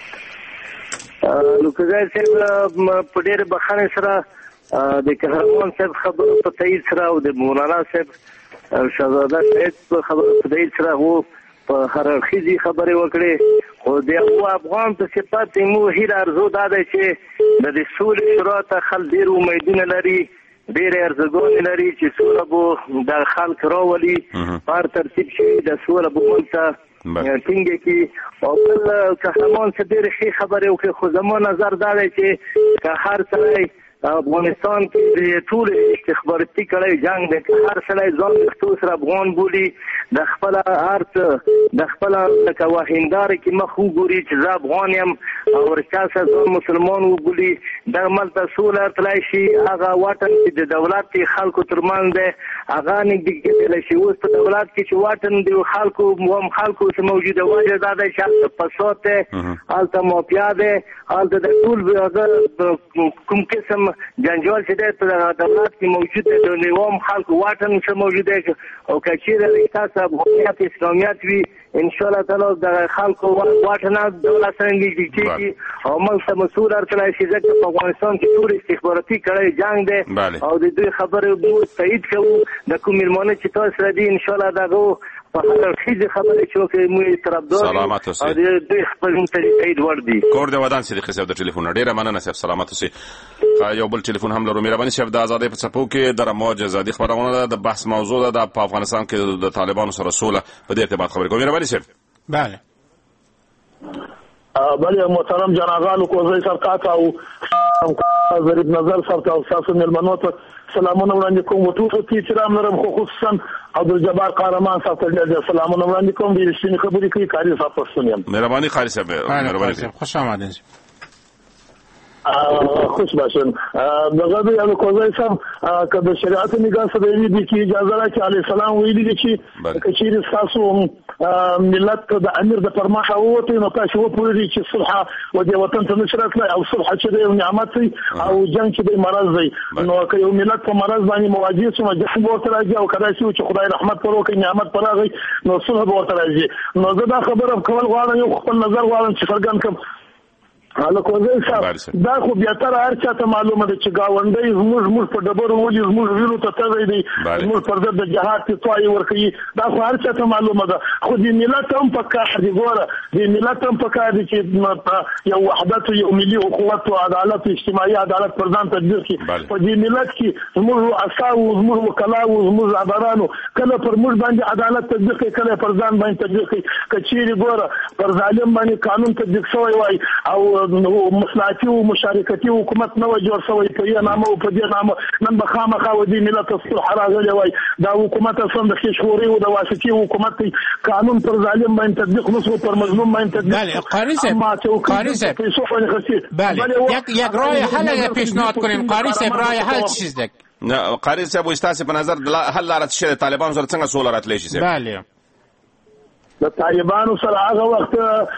نو کزای صاحب په ډیر بخښنې سره د قهرمان صاحب خبرو په تایید سره او د مولانا صاحب شهزاده صاحب په خبرو په تایید سره وو په هر اړخیزې خبرې وکړې، خو د یو افغان په صفت مو هیله ارزو دا ده چې د دې سولې شورا ته خلک ډېر امیدونه لري، ډېرې ارزوګانې لري چې سوله به د خلک راولي، په هر ترتیب شي د سوله به ملته ټینګه کی. او بل قهرمان څه ډېرې ښې خبرې وکړې، خو زما نظر دا دی چې که هر سړی افغانستان کې د ټول استخباراتي کړی جنگ دی، هر سړی ځان پښتو سره افغان بولي، د خپل ارت د خپل لکه وهندار کې مخ وګوري چې زه افغان یم او ورچا سره ځان مسلمان وبولي، دغه ملته سوله تلای شي. هغه واټن چې د دولت خلکو ترمنځ دی هغه نږدې کېدلی شي. اوس په دولت کې چې واټن د خلکو هم خلکو سره موجوده وجه دا دی چې هلته فساد دی، هلته مافیا دی، هلته د ټول کوم قسم کوم جنجال چې دی په دولت کې موجود دی د نظام خلکو واټن څه موجود دی او که چیرې تاسو افغانیت اسلامیت وي ان شاء الله تعالی د خلکو واټن دولت سره نږدې کیږي او موږ ته مسؤل ارکلای شي ځکه په افغانستان کې ټول استخباراتي کړي جنگ دی او د دوی خبرې مو تایید کوو د کوم ملمانه چې تاسو را دي ان شاء الله دغه په هر خیزه خبرې چې وکړي مو طرفدار سلامات اوسئ او د دوی خپل تایید ور دي کور د ودان صدیق صاحب د ټلیفون ډیره مننه صاحب سلامات اوسئ یو بل ټلیفون هم لرو مهرباني صاحب د ازادۍ په څپو کې د رموج ازادي خبرونه ده د بحث موضوع ده د افغانستان کې د طالبانو سره سوله په دې ارتباط خبرې کوم مهرباني صاحب بله بله محترم جناغالو کوزی سرکات او ضریب نظر سرکات او ساسو ملمنو ته سلامونه وړاندې کوم او ټول ته احترام لرم خو خصوصا عبدالجبار قهرمان صاحب ته سلامونه وړاندې کوم د رښتینې خبرې کوي کاری صاحب پښتون یم مهرباني قاری صاحب مهرباني خوش آمدید خوش باشن دغه د یو کوزای صاحب کله شریعت نگاه سره دی چې اجازه راکړي علی السلام ویلي دي چې کچیر تاسو ملت د امیر د فرمان اوته نو تاسو و پوری چې صلح او د وطن ته نشرت او صلح چې د نعمت او جنگ چې د مرز دی نو که یو ملت په مرز باندې مواجه شو جنگ ورته راځي او کله چې خدای رحمت پروکي نعمت پراغي نو صلح ورته راځي نو زه دا خبره کول غواړم یو خپل نظر غواړم چې څنګه کوم حالا کوزای صاحب دا خو بیا تر هر چاته معلومه ده چې گاونډي زموږ زموږ په ډبرو ولي زموږ ویلو ته تغی دی زموږ پر ضد د جهاد په توای ورکوي دا خو هر چاته معلومه ده خو د ملت هم په کار دی ګوره د ملت هم په کار دی چې یو وحدت یو ملي قوت او عدالت اجتماعي عدالت پر ځان تطبیق کړي په دې ملت کې زموږ اساو زموږ وکلاو زموږ عبارانو کله پر موږ باندې عدالت تطبیق کړي کله پر ځان باندې تطبیق کړي کچېری ګوره پر ظالم باندې قانون تطبیق شوی وای او نو مصلحتي او مشارکتي حکومت نو جوړ شوی په یوه نامه او په دې نامه نن به خامخا و دې ملت صلح راغلی وای دا حکومت اصلا د خشوري او د واسطي حکومت قانون پر ظالم باندې تطبیق نشو پر مظلوم باندې تطبیق بله قاری صاحب قاری صاحب بله یک یک راه حل پیشنهاد کنیم قاری صاحب راه حل چیز دک نه قاری صاحب واستاسه په نظر حل لاره شه طالبان سره څنګه سوله راتلی شي بله د طالبانو سره هغه وخت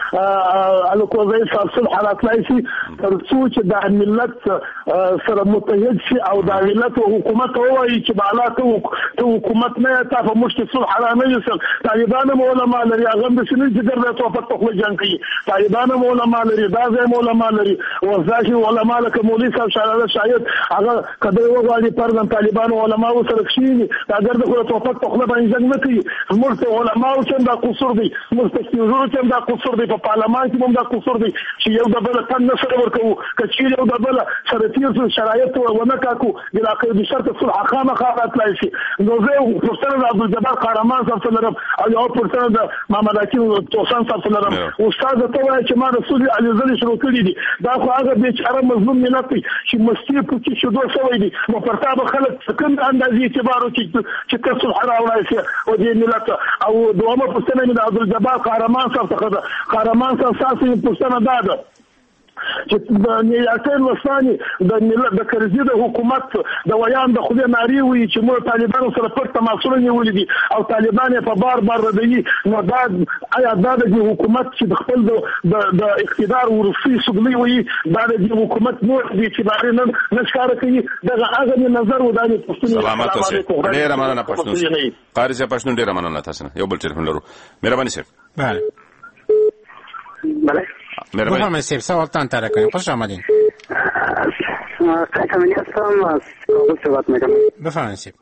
الکوزای صاحب صلح راتلای شي تر څو چې د ملت سره متحد شي او د ملت او حکومت وایي چې بالا ته حکومت نه تا په مشت صلح را نه یسل طالبان علماء لري هغه د سنې جګر د توفت په جنگ کوي طالبان علماء لري دا ځای علماء لري ورزاشي علماء لکه مولوی صاحب شاعر شاید هغه کله وغواړي پرځن طالبان علماء سره کشي اگر د توفت په خپل باندې جنگ نه کوي موږ علماء چې دا قصور دی مستقیمو چې دا قصور دی په پارلمان کې هم دا قصور دی چې یو د بل تن سره ورکو کچې یو د بل سره تیر شرایط ونه کاکو د اخر د شرط صلح خامه خاطر لای شي نو زه پرسنه د عبدالجبار قهرمان صاحب سره او یو پرسنه د محمد حکیم توسان صاحب سره استاد ته وایي چې ما رسول علي زلی شروع کړی دي دا خو هغه بیچاره مظلوم ملت چې مستی په کې شدو شوی دي نو پرتاب خلک څنګه اندازې اعتبار چې چې تاسو حراوي شي او د ملت او دومره پرسنه د عبدالجبار قهرمان صاحب څخه قهرمان صاحب ساسي پښتنه داده چې د نیاتین وسانی د ملت د کرزي د حکومت د ویان د خو ناری وي چې مو طالبانو سره پر تماسونه نیولې دي او طالبان په بار بار ردی نو دا آیا دا د حکومت چې د خپل د د اقتدار ورسي سګلي وي دا د حکومت نو دي چې باندې نه نشکاره کوي دغه هغه نظر وداني پښتون سلامات اوسئ ډیر مننه پښتون قاری صاحب پښتون ډیر مننه تاسو یو بل ټلیفون لرو مهرباني صاحب بله بله بفرمایید صاحب سوالتان طرح کنید خوش آمدین قهرمانی هستم از کابل صحبت میکنم بفرمایید صاحب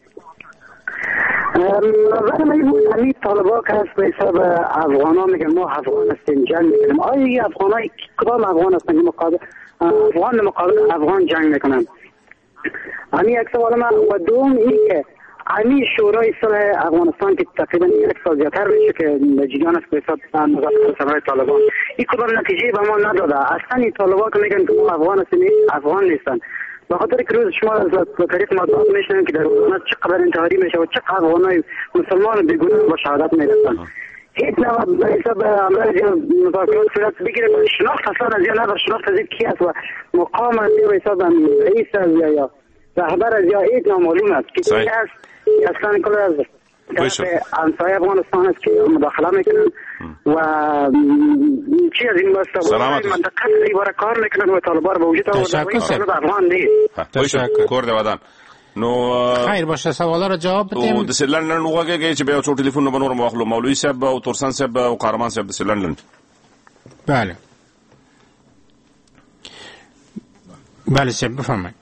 نظر من این بود همین طالبا که هست به حساب افغان ها میگن ما افغان هستیم جنگ میکنیم آیا این افغان های کدام افغان هستن مقابل افغان مقابل افغان جنگ میکنن همین یک سوال من و دوم این که همین شورای صلح افغانستان که تقریبا یک سال زیادتر میشه که جریان است به حساب مذاکرات سرای طالبان این کدام نتیجه به ما نداده اصلا این طالبان که میگن که ما افغان هستیم افغان نیستن به خاطر که روز شما از طریق مطبوعات میشنن که در افغانستان چقدر انتحاری میشه و چقدر افغانای مسلمان بیگناه با شهادت میرسن هیچ نوع به حساب امراض مذاکرات صورت بگیره شناخت اصلا از یا ندار شناخت از کی است و مقام از یا به حساب رئیس از یا رهبر از یا هیچ نامعلوم است که کی است اصلا کل از همسایه افغانستان است که مداخله میکنن و چی از این مسئله منطقه برای کار میکنن و طالبان به وجود آورده افغان نیست. تشکر د ودان. نو خیر باشه سوالا را جواب بدیم. او د سلندن وګورئ چې بیا څو ټلیفون نمبر مخلو مولوی صاحب او تورسان صاحب او قهرمان صاحب د سلندن. بله بله صاحب بفرمایئ.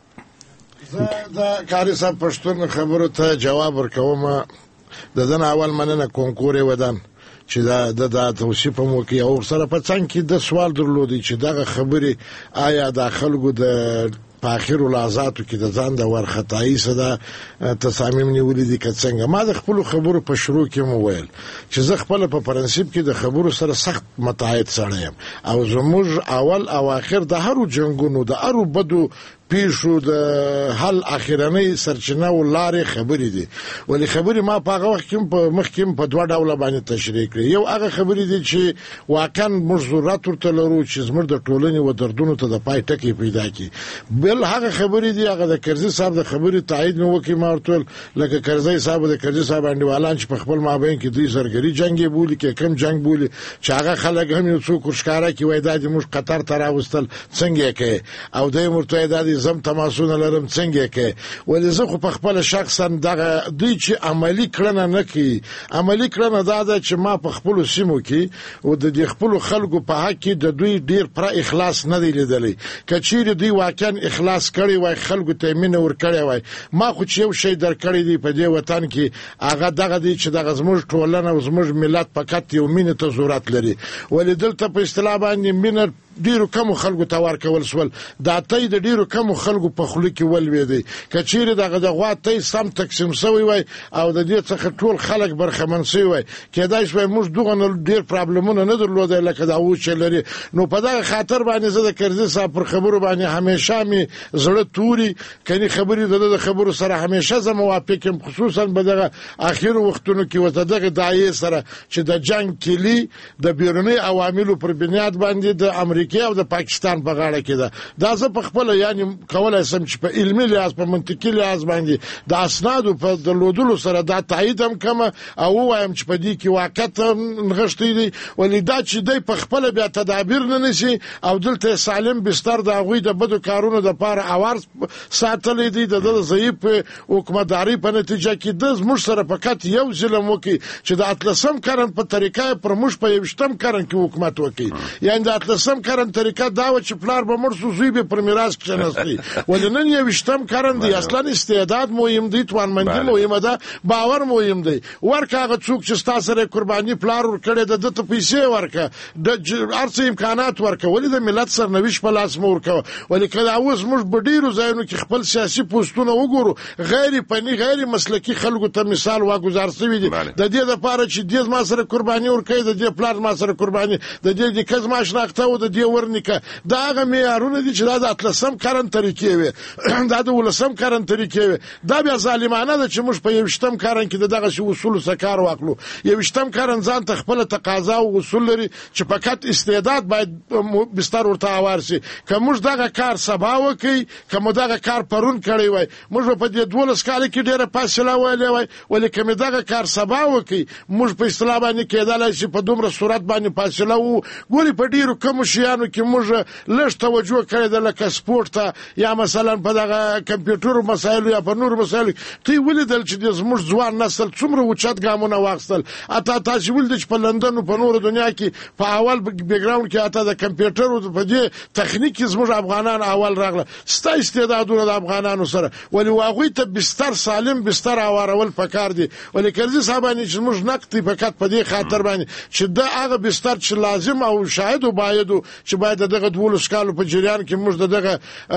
دا کاری صاحب پښتون خبرو ته جواب ورکوم. د دن اول مننه کنکور ودان چې دا د توصیف مو کې او سره په څنګه کې د سوال درلودي چې دا خبري آیا د خلکو د په اخر لحظاتو کې د ځان د ورختایي صدا تصامیم نیولې دي که څنګه. ما د خپل خبرو په شروع کې مو ویل چې زه خپل په پرنسپ کې د خبرو سره سخت متعهد سره یم او زموږ اول او اخر د هرو جنگونو د هرو بدو پیښو د حل اخیرنۍ سرچینه او لارې خبرې دي. ولی خبرې ما په هغه وخت کې په مخ کې په دوه ډوله باندې تشریح کړې. یو هغه خبرې دي چې واقعا موږ ضرورت ورته لرو چې زموږ د ټولنې و دردونو ته د پای ټکی پیدا کړي. بل هغه خبرې دي هغه د کرزي صاحب د خبرې تایید نه وکړي ما ورته لکه کرزي صاحب د کرزي صاحب انډیوالان چې په خپل مابین کې دوی زرګري جنگ بولی کې کم جنگ بولی چې هغه خلک هم یو څوک ښکارا کې وای دا د موږ قطر ته راوستل څنګه کې او د مرته د زم تماسونه لرم څنګه کې. ولې زه خو په خپل شخصا دغه دوی چې عملی کړنه نه کوي. عملی کړنه دا ده چې ما په خپل سیمو کې او د خپل خلکو په حق کې د دوی ډیر پر اخلاص نه دی لیدلی. کچیر دوی واقعا اخلاص کړی وای خلکو ته مینه ور کړی وای ما خو چې یو شی در کړی دی په دې وطن کې هغه دغه دی چې دغه زموږ ټولنه او زموږ ملت فقط یو مینه ته ضرورت لري. ولې دلته په اصطلاح باندې مینه ډیرو کم خلکو ته ورکول سول دا ته د ډیرو کم خلکو په خله کې ولوي کچیر دغه د غوا ته سم تقسیم شوی وای او د دې څخه ټول خلک برخمن شوی وای کېدای شي موږ دغه ډیر پرابلمونه نه درلودای لکه دا و چې لري. نو په دغه خاطر باندې زه د کرزي صاحب پر خبرو باندې همیشه می زړه توري کني خبرې د خبرو سره همیشه زه موافق یم خصوصا په دغه اخیر وختونو کې وته دغه دایې سره چې د جنگ کلی د بیرونی عواملو پر بنیاد باندې د امریکا او د پاکستان په غاړه کې ده. دا زه په خپل یعنی کولای سم چې په علمي لحاظ په منطقي لحاظ باندې د اسنادو په درلودلو سره دا تایید هم کوم او وایم چې په دې کې واقعیت نغښتې دي. ولې دا چې دی په خپل بیا تدابیر نه نشي او دلته سالم بستر د هغوی د بدو کارونو د پاره اوار ساتلې دي د ضعیف حکومتداري په نتیجه کې د زموږ سره فقط یو ظلم وکړي چې د اتلسم قرن په طریقه پر موږ په یوشتم قرن کې حکومت وکړي. یعنی د اتلسم قرن طریقه دا و چې پلار به مر سو زوی به پر میراث کېناستي. ولنن یوشتم قرن دی اصلا استعداد مهم دی توانمندي مهمه ده باور مهم دی. ورکه هغه څوک چې تاسو سره قرباني پلار ور کړی د دته پیسې ورکه د ارڅ امکانات ورکه ولې د ملت سرنويش په لاس مور ورکه. ولې کله اوس موږ بډیرو ځایونو کې خپل سیاسي پوسټونه وګورو غیر پني غیر مسلکی خلکو ته مثال واګزار شوی دي د دې لپاره چې د ما سره قرباني ورکړي د دې پلار ما سره قرباني د دې د کز ما شناخته او د دې ورنیکه دا هغه معیارونه دي چې دا اتلسم قرن طریقې وي دا د ولسم قرن طریقې وي. دا بیا ظالمانه ده چې موږ په یوشتم قرن کې دغه شی اصول سکار واخلو. یوشتم قرن ځان ته خپل تقاضا او اصول لري چې فقط استعداد باید بستر ورته اوار شي. کوم دغه کار سبا وکي کوم دغه کار پرون کړی وای موږ په دې دولس کال کې ډیره فاصله وایلې وای ولې کوم دغه کار سبا وکي موږ په اصطلاح باندې کېدل شي په دومره صورت باندې فاصله وو. ګوري په ډیرو کوم شیانو کې موږ لږ توجه کړی د لکه سپورت ته یا مثلا په دغه کمپیوټر مسایلو یا په نور مسایلو تی ولیدل چې زموږ ځوان نسل څومره اوچت ګامونه واخیستل. اته تاسو ولید چې په لندن او په نور دنیا کې په اول بیکګراوند کې اته د کمپیوټر او په دې تخنیک زموږ افغانان اول راغله ستا استعدادونه د افغانانو سره ولې واغوي ته بستر سالم بستر اوارول پکار دي. ولې کرزي صاحب باندې چې موږ نقطې فقط په دې خاطر باندې چې د هغه بستر چې لازم او شاهد او باید چې باید دغه دولس کالو په جریان کې موږ دغه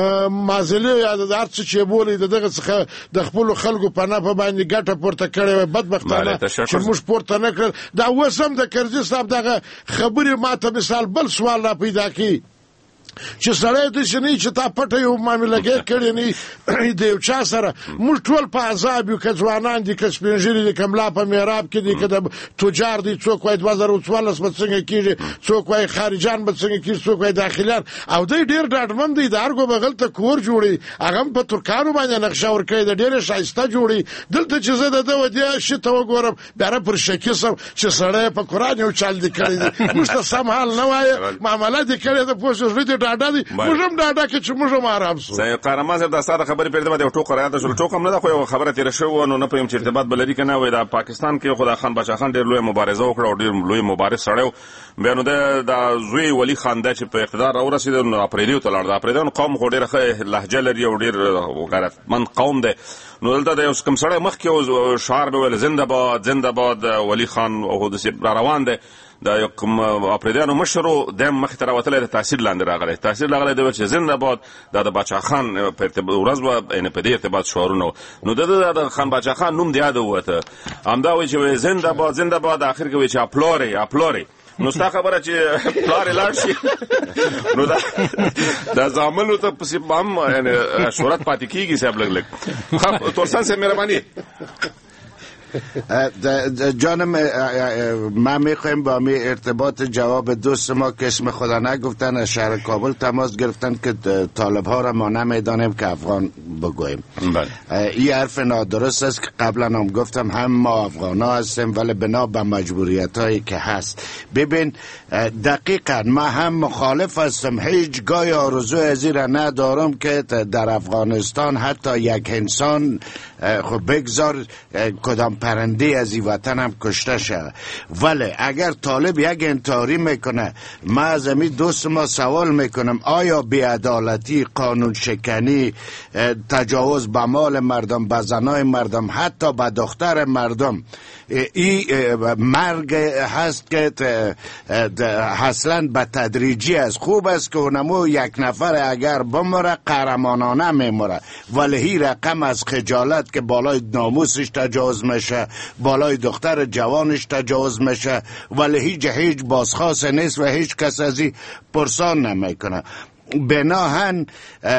مازلې یا د هر څه چې بولې دغه څخه د خپل خلکو په نه په باندې ګټه پورته کړې بدبختانه چې موږ پورته نه کړ. دا وسم د کرزي صاحب دغه خبرې ماته مثال بل سوال را پیدا کی چې سړی د شنی چې تا پټه یو معاملګي کړی نه دی یو چا سره موږ ټول په عذاب یو، که ځوانان دي که سپینږیري دي که ملا په میراب کې دي که د تجار دي، څوک وایي دوه زره څوارلس به څنګه کېږي، څوک وایي خارجان به څنګه کېږي، څوک وایي داخلیان، او دوی ډېر ډاډمن دی د هرګو بغل ته کور جوړي، هغه هم په ترکانو باندې نقشه ورکړې ده، ډېرې ښایسته جوړي. دلته چې زه د ده ودې شي ته وګورم بیا پر شکي سم چې سړی په قرآن یو چل دي کړی دي، موږ ته سم حال نه وایه، معامله دې کړې ده، پوه شو، زړه دې ډاډه دي، موږ هم ډاډه کې چې موږ هم آرام شو. قهرمان صاحب دا ستا د خبرې پرېږده باندې یو ټوکه رایاده شول، ټوکه هم نه ده خو یوه خبره تېره شوې وه، نو نه پوهېږم چې ارتباط به لري که نه. وایي دا پاکستان کې خو دا خان باچا خان ډېر لویه مبارزه وکړه او ډېر لوی مبارز سړی و. بیا نو د زوی ولی خان دی چې په اقتدار راورسېده نو اپرېدیو ته لاړ. د اپرېدیانو قوم خو ډېره ښه لهجه لري او ډېر غیرتمند قوم دی. نو دلته د یو کوم سړی مخکې و شعار به ویل زنده باد زنده باد ولی خان او داسې را روان دی. د یو کوم اپرېدیانو مشر و دی هم مخې ته راوتلی د تاثیر لاندې راغلی تاثیر راغلی دی چې زنده باد دا د باچا خان په ورځ وه یعنې په دې ارتباط شعارونه و. نو د ده د خان باچا خان نوم د یاده ووته همدا وایي چې زنده باد زنده باد آخر کې وایي چې اپلورې اپلورې. نو ستا خبره چې پلار یې لاړ شي نو دا د زامنو ته پسې هم شهرت پاتې کېږي صاحب لږ لږ. تورسن صاحب مهرباني. جانم ما میخوایم با می ارتباط جواب دوست ما که اسم خدا نگفتن از شهر کابل تماس گرفتن که طالب ها را ما نمیدانیم که افغان بگویم. این حرف نادرست است که قبلا هم گفتم هم ما افغان ها هستیم ولی بنا به مجبوریت هایی که هست. ببین دقیقا ما هم مخالف هستم، هیچ گاه آرزو ازی را ندارم که در افغانستان حتی یک انسان خب بگذار کدام پرنده از این وطن هم کشته شد. ولی اگر طالب یک انتحاری میکنه ما از امی دوست ما سوال میکنم آیا بی‌عدالتی، قانون شکنی، تجاوز به مال مردم، به زنای مردم، حتی به دختر مردم این مرگ هست که اصلا به تدریجی است. خوب است که اونمو یک نفر اگر بمره قهرمانانه میمره ولی هی رقم از خجالت که بالای ناموسش تجاوز میشه، بالای دختر جوانش تجاوز میشه ولی هیچ هیچ بازخواست نیست و هیچ کس از این پرسان نمیکنه. بناهن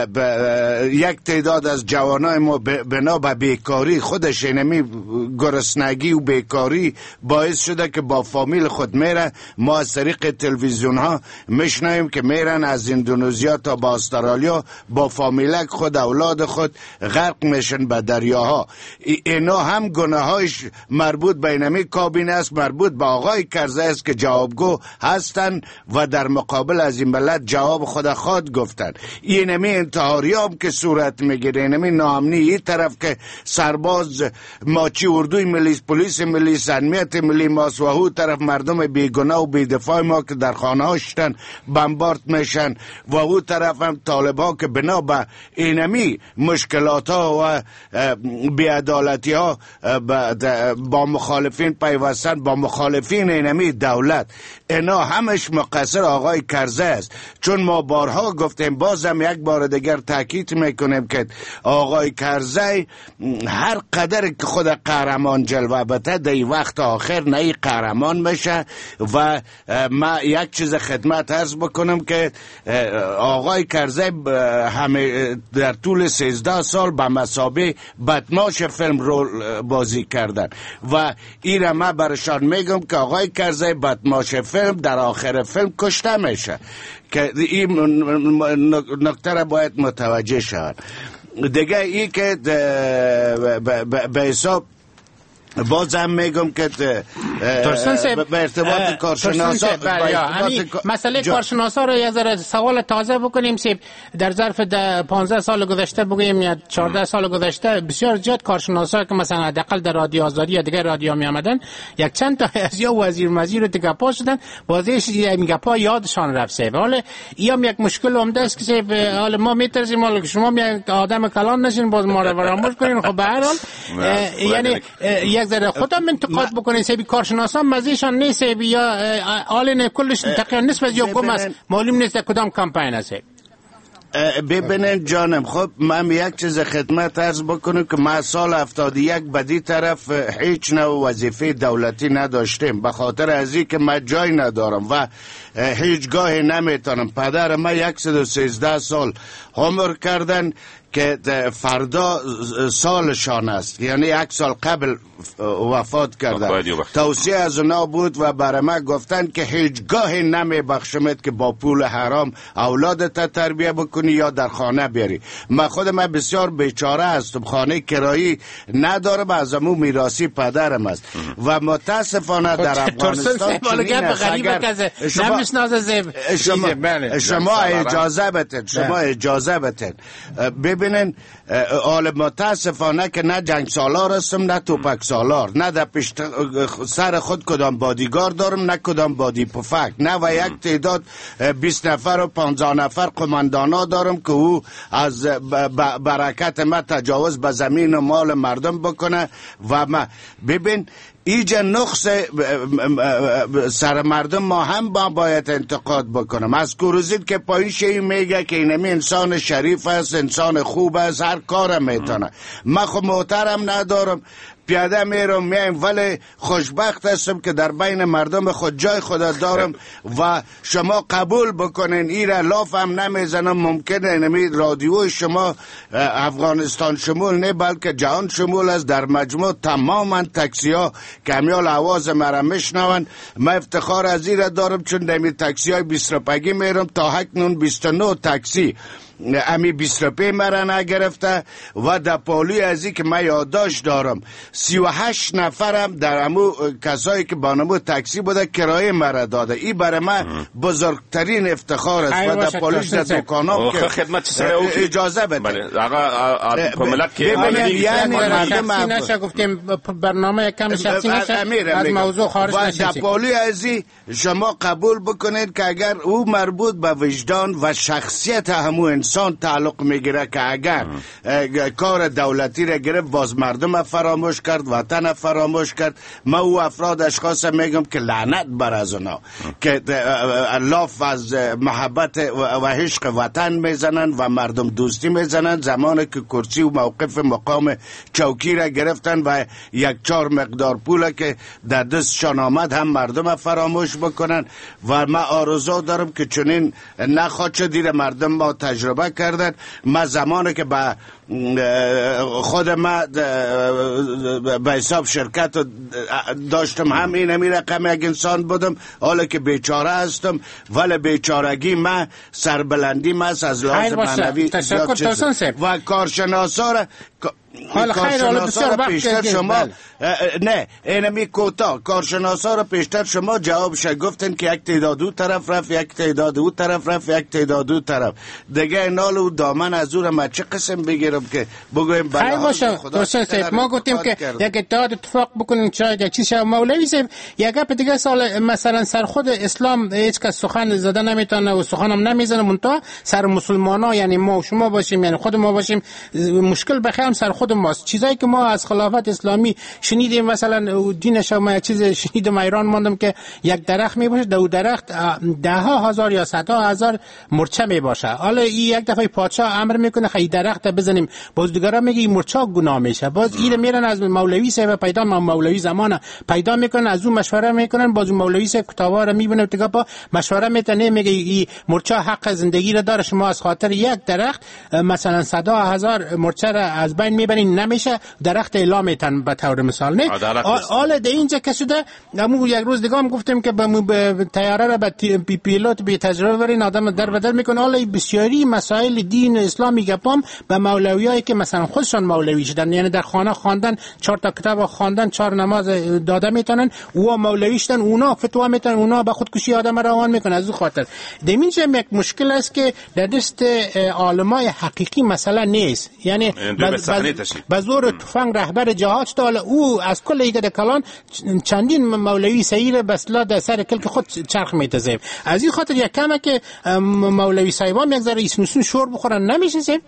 یک تعداد از جوانای ما بنا به بیکاری خودش اینمی گرسنگی و بیکاری باعث شده که با فامیل خود میره. ما از طریق تلویزیون ها میشنویم که میرن از اندونزیا تا با استرالیا با فامیلک خود اولاد خود غرق میشن به دریاها. اینا هم گناهایش مربوط به اینمی کابینه است، مربوط به آقای کرزی است که جوابگو هستن و در مقابل از این ملت جواب خود خود گفتن. اینمی انتحاری هم که صورت میگیره، اینمی ناامنی این طرف که سرباز ماچی اردوی ملی پلیس ملی امنیت ملی ماست و او طرف مردم بیگناه و بیدفاع ما که در خانه هاشتن بمبارد میشن و او طرف هم طالب ها که بنا به اینمی مشکلات ها و بیعدالتی ها با مخالفین پیوستن، با مخالفین اینمی دولت. اینا همش مقصر آقای کرزی است. چون ما بارها گفتیم بازم یک بار دیگر تاکید میکنیم که آقای کرزی هر قدر که خود قهرمان جلوه بده در وقت آخر نه قهرمان میشه. و ما یک چیز خدمت عرض بکنم که آقای کرزی همه در طول سیزده سال به مثابه بدماش فیلم رول بازی کردن و این را ما برشان میگم که آقای کرزی بدماش فیلم در آخر فیلم کشته میشه که این نکته را باید متوجه شد. دیگه ای که به حساب بازم میگم که به ارتباط کارشناسا مسئله کارشناسا رو یه ذره سوال تازه بکنیم. سیب در ظرف پانزده سال گذشته بگوییم یا چهارده سال گذشته بسیار زیاد کارشناسا که مثلا حداقل در رادیو آزادی یا دیگر رادیو می آمدن یک چند تا از یا وزیر وزیر رو تگپا شدن بازیش میگپا یادشان رفت. سیب حالا ایام یک مشکل عمده است که سیب حالا ما میترسیم حالا شما یک آدم کلان نشین باز ما رو فراموش کنین. خب به هر حال یعنی یک ذره خودم انتقاد بکنین سبی کارشناسان مزیشان نیست یا آلین کلش تقریبا نسبت یا گم است معلوم نیست کدام کمپین است. ببینید جانم، خب من یک چیز خدمت عرض بکنم که ما سال هفتاد و یک بدی طرف هیچ نوع وظیفه دولتی نداشتیم، به خاطر از این که من جای ندارم و هیچ گاهی نمیتونم. پدر من صد و سیزده سال عمر کردن که فردا سالشان است، یعنی یک سال قبل وفات کردن. توصیه از اونا بود و برای من گفتن که هیچگاه نمی بخشمت که با پول حرام اولادت تربیه بکنی یا در خانه بیاری. من خود من بسیار بیچاره هستم، خانه کرایی ندارم، از امو میراثی پدرم است و متاسفانه در افغانستان شما شما اجازه بتین شما اجازه بتین ببینن حال متاسفانه که نه جنگ سالار هستم نه توپک سالار، نه در پشت سر خود کدام بادیگار دارم نه کدام بادی پفک، نه و یک تعداد بیست نفر و پانزده نفر قماندانا دارم که او از برکت ما تجاوز به زمین و مال مردم بکنه. و ما ببین ایجا نقص سر مردم ما هم با باید انتقاد بکنم. از کوروزید که پایین شیئی میگه که اینمی انسان شریف است، انسان خوب است، هر کار میتونه. من خب محترم ندارم، پیاده میرم میایم، ولی خوشبخت هستم که در بین مردم خود جای خود دارم و شما قبول بکنین ایره لاف هم نمیزنم. ممکنه اینمی رادیو شما افغانستان شمول نه بلکه جهان شمول است، در مجموع تماما تاکسی ها کمیال آواز مرا میشنون. من افتخار از ایره دارم چون دمی تاکسی های بیست روپگی میرم، تا اکنون بیست و نه تاکسی امی بیست روپی مرا نگرفته و در پالوی ازی که من یادداشت دارم سی و هشت نفرم در امو کسایی که با نمو تاکسی بوده کرایه مرا داده. این برای من بزرگترین افتخار است و در پالوش در دکانام که اجازه بده یعنی شخصی نشه گفتیم برنامه کم شخصی نشه از موضوع خارج نشه. در پالوی ازی شما قبول بکنید که اگر او مربوط به وجدان و شخصیت همو انسان تعلق میگیره که اگر کار دولتی را گرفت باز مردم فراموش کرد، وطن فراموش کرد، ما او افراد اشخاص میگم که لعنت بر از اونا که لاف از محبت و عشق وطن میزنن و مردم دوستی میزنن، زمانی که کرسی و موقف مقام چوکی را گرفتن و یک چهار مقدار پول که در دستشان آمد هم مردم فراموش بکنن. و ما آرزو دارم که چنین نخواد چه دیر مردم ما تجربه کردن. ما زمانی که با خود ما به حساب شرکت داشتم هم این همی رقم یک انسان بودم، حالا که بیچاره هستم ولی بیچارگی ما سربلندی ما از لحاظ معنوی و کارشناسا را حالا خیر حالا بسیار پیشتر شما نه اینمی کوتا کارشناسا را پیشتر شما جوابش گفتن که یک تعداد او طرف رفت، یک تعداد او طرف رفت، یک تعداد او طرف دیگه. نال و دامن از او را ما چه قسم بگیرم که بگویم خیر باشه درست. ما گفتیم که یک اتحاد اتفاق بکنیم شاید یک چیز. مولوی صاحب یک گپ دیگه سال مثلا سر خود اسلام هیچ کس سخن زده نمیتونه و سخن هم نمیزنه، منتها سر مسلمانا یعنی ما و شما باشیم یعنی خود ما باشیم مشکل بخیر سر خود ماست. چیزایی که ما از خلافت اسلامی شنیدیم، مثلا دینش ما یک چیز شنیدم ایران ماندم که یک درخت می باشه، دو درخت ده ها هزار یا صد ها هزار مرچه می باشه. حالا این یک دفعه پادشاه امر میکنه خیلی درخت بزنیم، باز دیگران میگه این مرچه گناه میشه، باز این میرن از مولوی صاحب پیدا ما مولوی زمانه پیدا میکنن، از اون مشوره میکنن، باز مولوی صاحب کتابا رو میبینه دیگه با مشوره میتونه میگه این مرچه حق زندگی رو داره، شما از خاطر یک درخت مثلا صد ها هزار مرچه رو از بین میبرین، نمیشه درخت اعلام میتن به طور مثال. نه حالا در اینجا که شده همون یک روز دیگه هم گفتیم که به طیاره را به پیلوت به تجربه برین آدم در بدل میکنه. حالا بسیاری مسائل دین اسلامی گپام به مولویایی که مثلا خودشان مولوی شدن، یعنی در خانه خواندن، چهار تا کتاب خواندن، چهار نماز داده میتونن و مولوی شدن، اونا فتوا میتونن، اونا به خودکشی آدم روان میکنه. از اون خاطر دمینجا یک مشکل است که در دست عالمای حقیقی مسئله نیست، یعنی به زور تفنگ رهبر جهاد شد. او از کل ایده کلان چندین مولوی سیر بسلا در سر کل که خود چرخ میتزه. از این خاطر یک کمه که مولوی صاحبان یک ذره اسنوسون شور بخورن نمیشه سیم.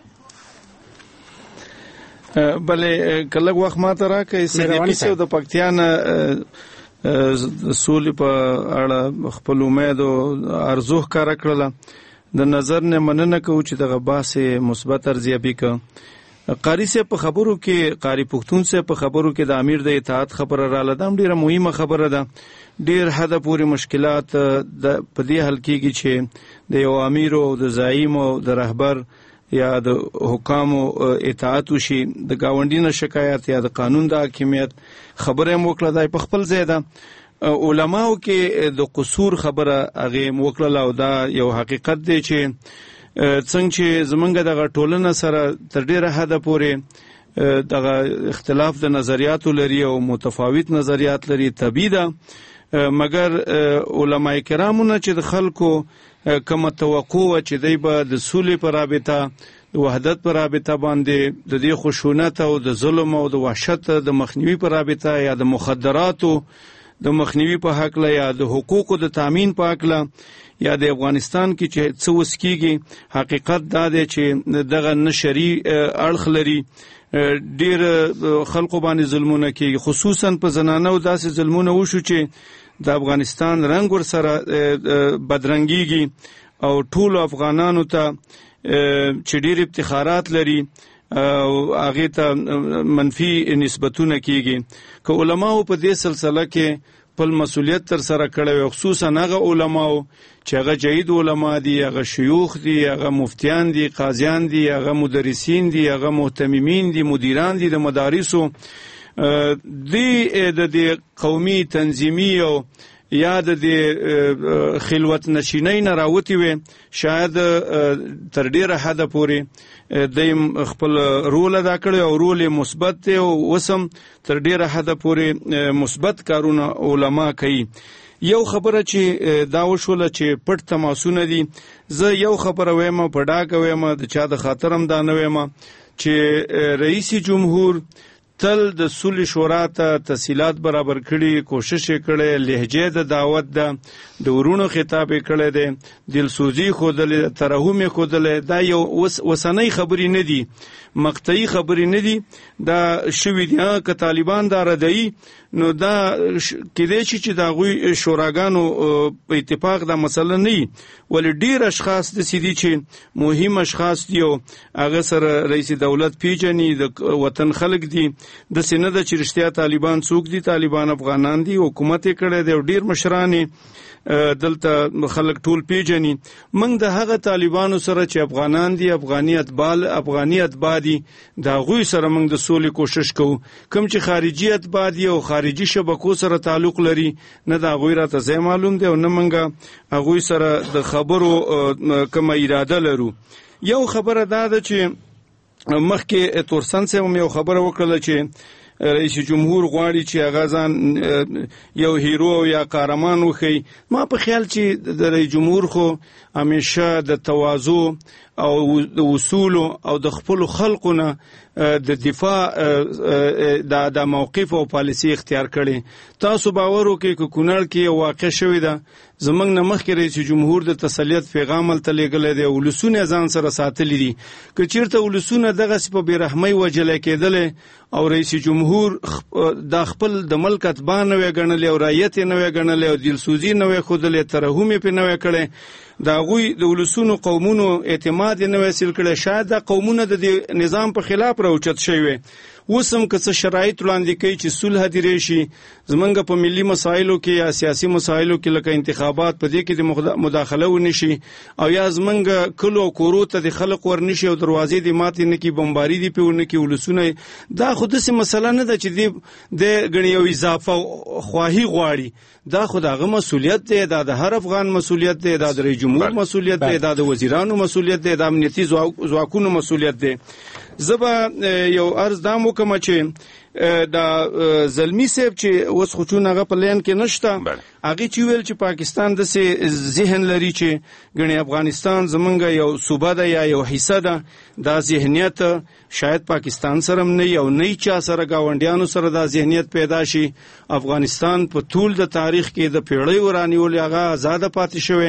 بله کله وخت ماته راکې صدیقي صاحب د پکتیا نه سولې په اړه خپل امید او ارزو ښکاره کړله. د نظر نه مننه کوو چې دغه بحث مثبت ارزیابي کړه. قاری صاحب په خبرو کې قاری پښتون صاحب په خبرو کې د امیر د اطاعت خبره رااله ده، ډیره مهمه خبره ده. ډیر حد پورې مشکلات د په دې حل کېږي چې د یو امیر او د زعیم او د رهبر یا د حکامو اطاعت وشي، د گاونډي نه شکایت یا د قانون د حاکمیت خبره موکړه ده په خپل ځای ده. علماو کې د قصور خبره هغه موکړه او دا یو حقیقت دی چې څنګه چې زمونږ دغه ټولنه سره تر ډیره حد پورې دغه اختلاف د نظریاتو لري او متفاوت نظریات لري طبیعي ده، مګر علماء کرامونه چې د خلکو کومه توقع و چې دوی به د سولې په رابطه د وحدت په رابطه باندې د دې خشونت او د ظلم او د وحشت د مخنیوي په رابطه یا د مخدراتو د مخنیوي په حق له یا د حقوقو د تامین په حق له یا د افغانستان کې چې څه وسکیږي، حقیقت دا دی چې دغه نشری اړخ لري، ډیر خلکو باندې ظلمونه کوي، خصوصا په زنانو داسې ظلمونه وشو چې د افغانستان رنگ ور سره بدرنګيږي او ټول افغانانو ته چې ډیر افتخارات لري او هغه ته منفي نسبتونه کیږي. که علماو په دې سلسله کې خپل مسؤلیت تر سره کړی، خصوصا هغه علماو چې هغه جید علما دي، هغه شيوخ دي، هغه مفتیان دي، قاضیان دي، هغه مدرسین دي، هغه محتممین دي، مدیران دي د مدارسو، دی د دې قومي تنظیمي او یا د دې خلوت نشینۍ نه راوتی وي، شاید تر ډیره حد پورې دیم خپل رول ادا کړی او رول مثبت دی او وسم تر ډیره حد پورې مثبت کارونه علما کوي. یو خبره چې دا وشوله چې پټ تماسونه دي، زه یو خبره وایم په ډاګه وایم، د چا د خاطرم دا نه وایم چې رئیس جمهور تل د صلح شورا ته تسهیلات برابر کړي، کوشش کړي، لهجه د دعوت ده، د ورونو خطاب کړي دي، دلسوزي خودلې، ترحم خودلې، دا یو وسنۍ خبرې نه دي، مقطعي خبرې نه دي، دا شوی دي. که طالبان دا ردی نو دا کېدای شي چې د هغوی شوراګانو په اتفاق دا مسله نه وي، ولې ډېر اشخاص داسې دي چې مهم اشخاص دي او هغه سره رئیس دولت پیژني، د وطن خلک دي، داسې نه ده چې رښتیا طالبان څوک دي، طالبان افغانان دي، حکومت یې کړی دی او ډېر مشران دلته خلک ټول پیژني. موږ د هغه طالبانو سره چې افغانان دي، افغاني اتباع افغاني اتباع دي، د هغوی سره موږ د سولې کوشش کوو. کوم چې خارجي اتباع دي او خارجي شبکو سره تعلق لري، نه د هغوی راته ځای معلوم دی او نه موږ هغوی سره د خبرو کومه اراده لرو. یو خبره دا ده چې مخکې تورسن صاحب یو خبره وکړله چې رئیس جمهور غواړي چې هغه ځان یو هیرو یا قهرمان وښي. ما په خیال چې د رئیس جمهور خو همیشه د تواضع او د اصول او د خپل خلقو نه د دفاع د د موقف او پالیسی اختیار کړي. تاسو باور وکړئ چې کونړ کې واقع شوې ده، زمنګ نه مخکې رئیس جمهور د تسلیت پیغام تل لګلې دی، ولسونه ځان سره ساتلې دي. که چیرته ولسونه دغه په بیرحمۍ وجل کېدل او رئیس جمهور د خپل د ملک اتباع نه وګڼل او رعیت نه وګڼل او دلسوزي نه وخدل، ترحم په نه وکړي، دا غوي د ولسونو قومونو اعتماد نه وسیل کړي، شاید د قومونو د نظام په خلاف راوچت شوی. وسم که څه شرایط وړاندې کوي چې صلح دې راشي، زمونږ په ملي مسایلو کې یا سیاسي مسایلو کې لکه انتخابات په دې کې د مداخله ونشي او یا زمونږ کلو کورو ته د خلق ورنشي او دروازې دې ماتې نه کی، بمباری دې په ونه کې ولسونه. دا خو داسې مسله نه ده چې دې د غنی یو اضافه خواهی غواړي، دا خو دغه مسولیت دی، دا د هر افغان مسولیت دی، دا د رئیس جمهور مسولیت دی، دا د وزیرانو مسولیت دی، د امنیتي ځواکونو مسولیت دی. زبا یو عرض دام وکم چې دا زلمی صاحب چې اوس خو چون هغه په لین کې نشته، هغه چې ویل چې پاکستان د سه ذهن لري چې غني افغانستان زمونږ یو صوبه ده یا یو حصہ ده، دا ذهنیت شاید پاکستان سره نه یو نه چا سره گاونډیانو سره دا ذهنیت پیدا شي. افغانستان په ټول د تاریخ کې د پیړۍ ورانی ول هغه آزاد پاتې شوی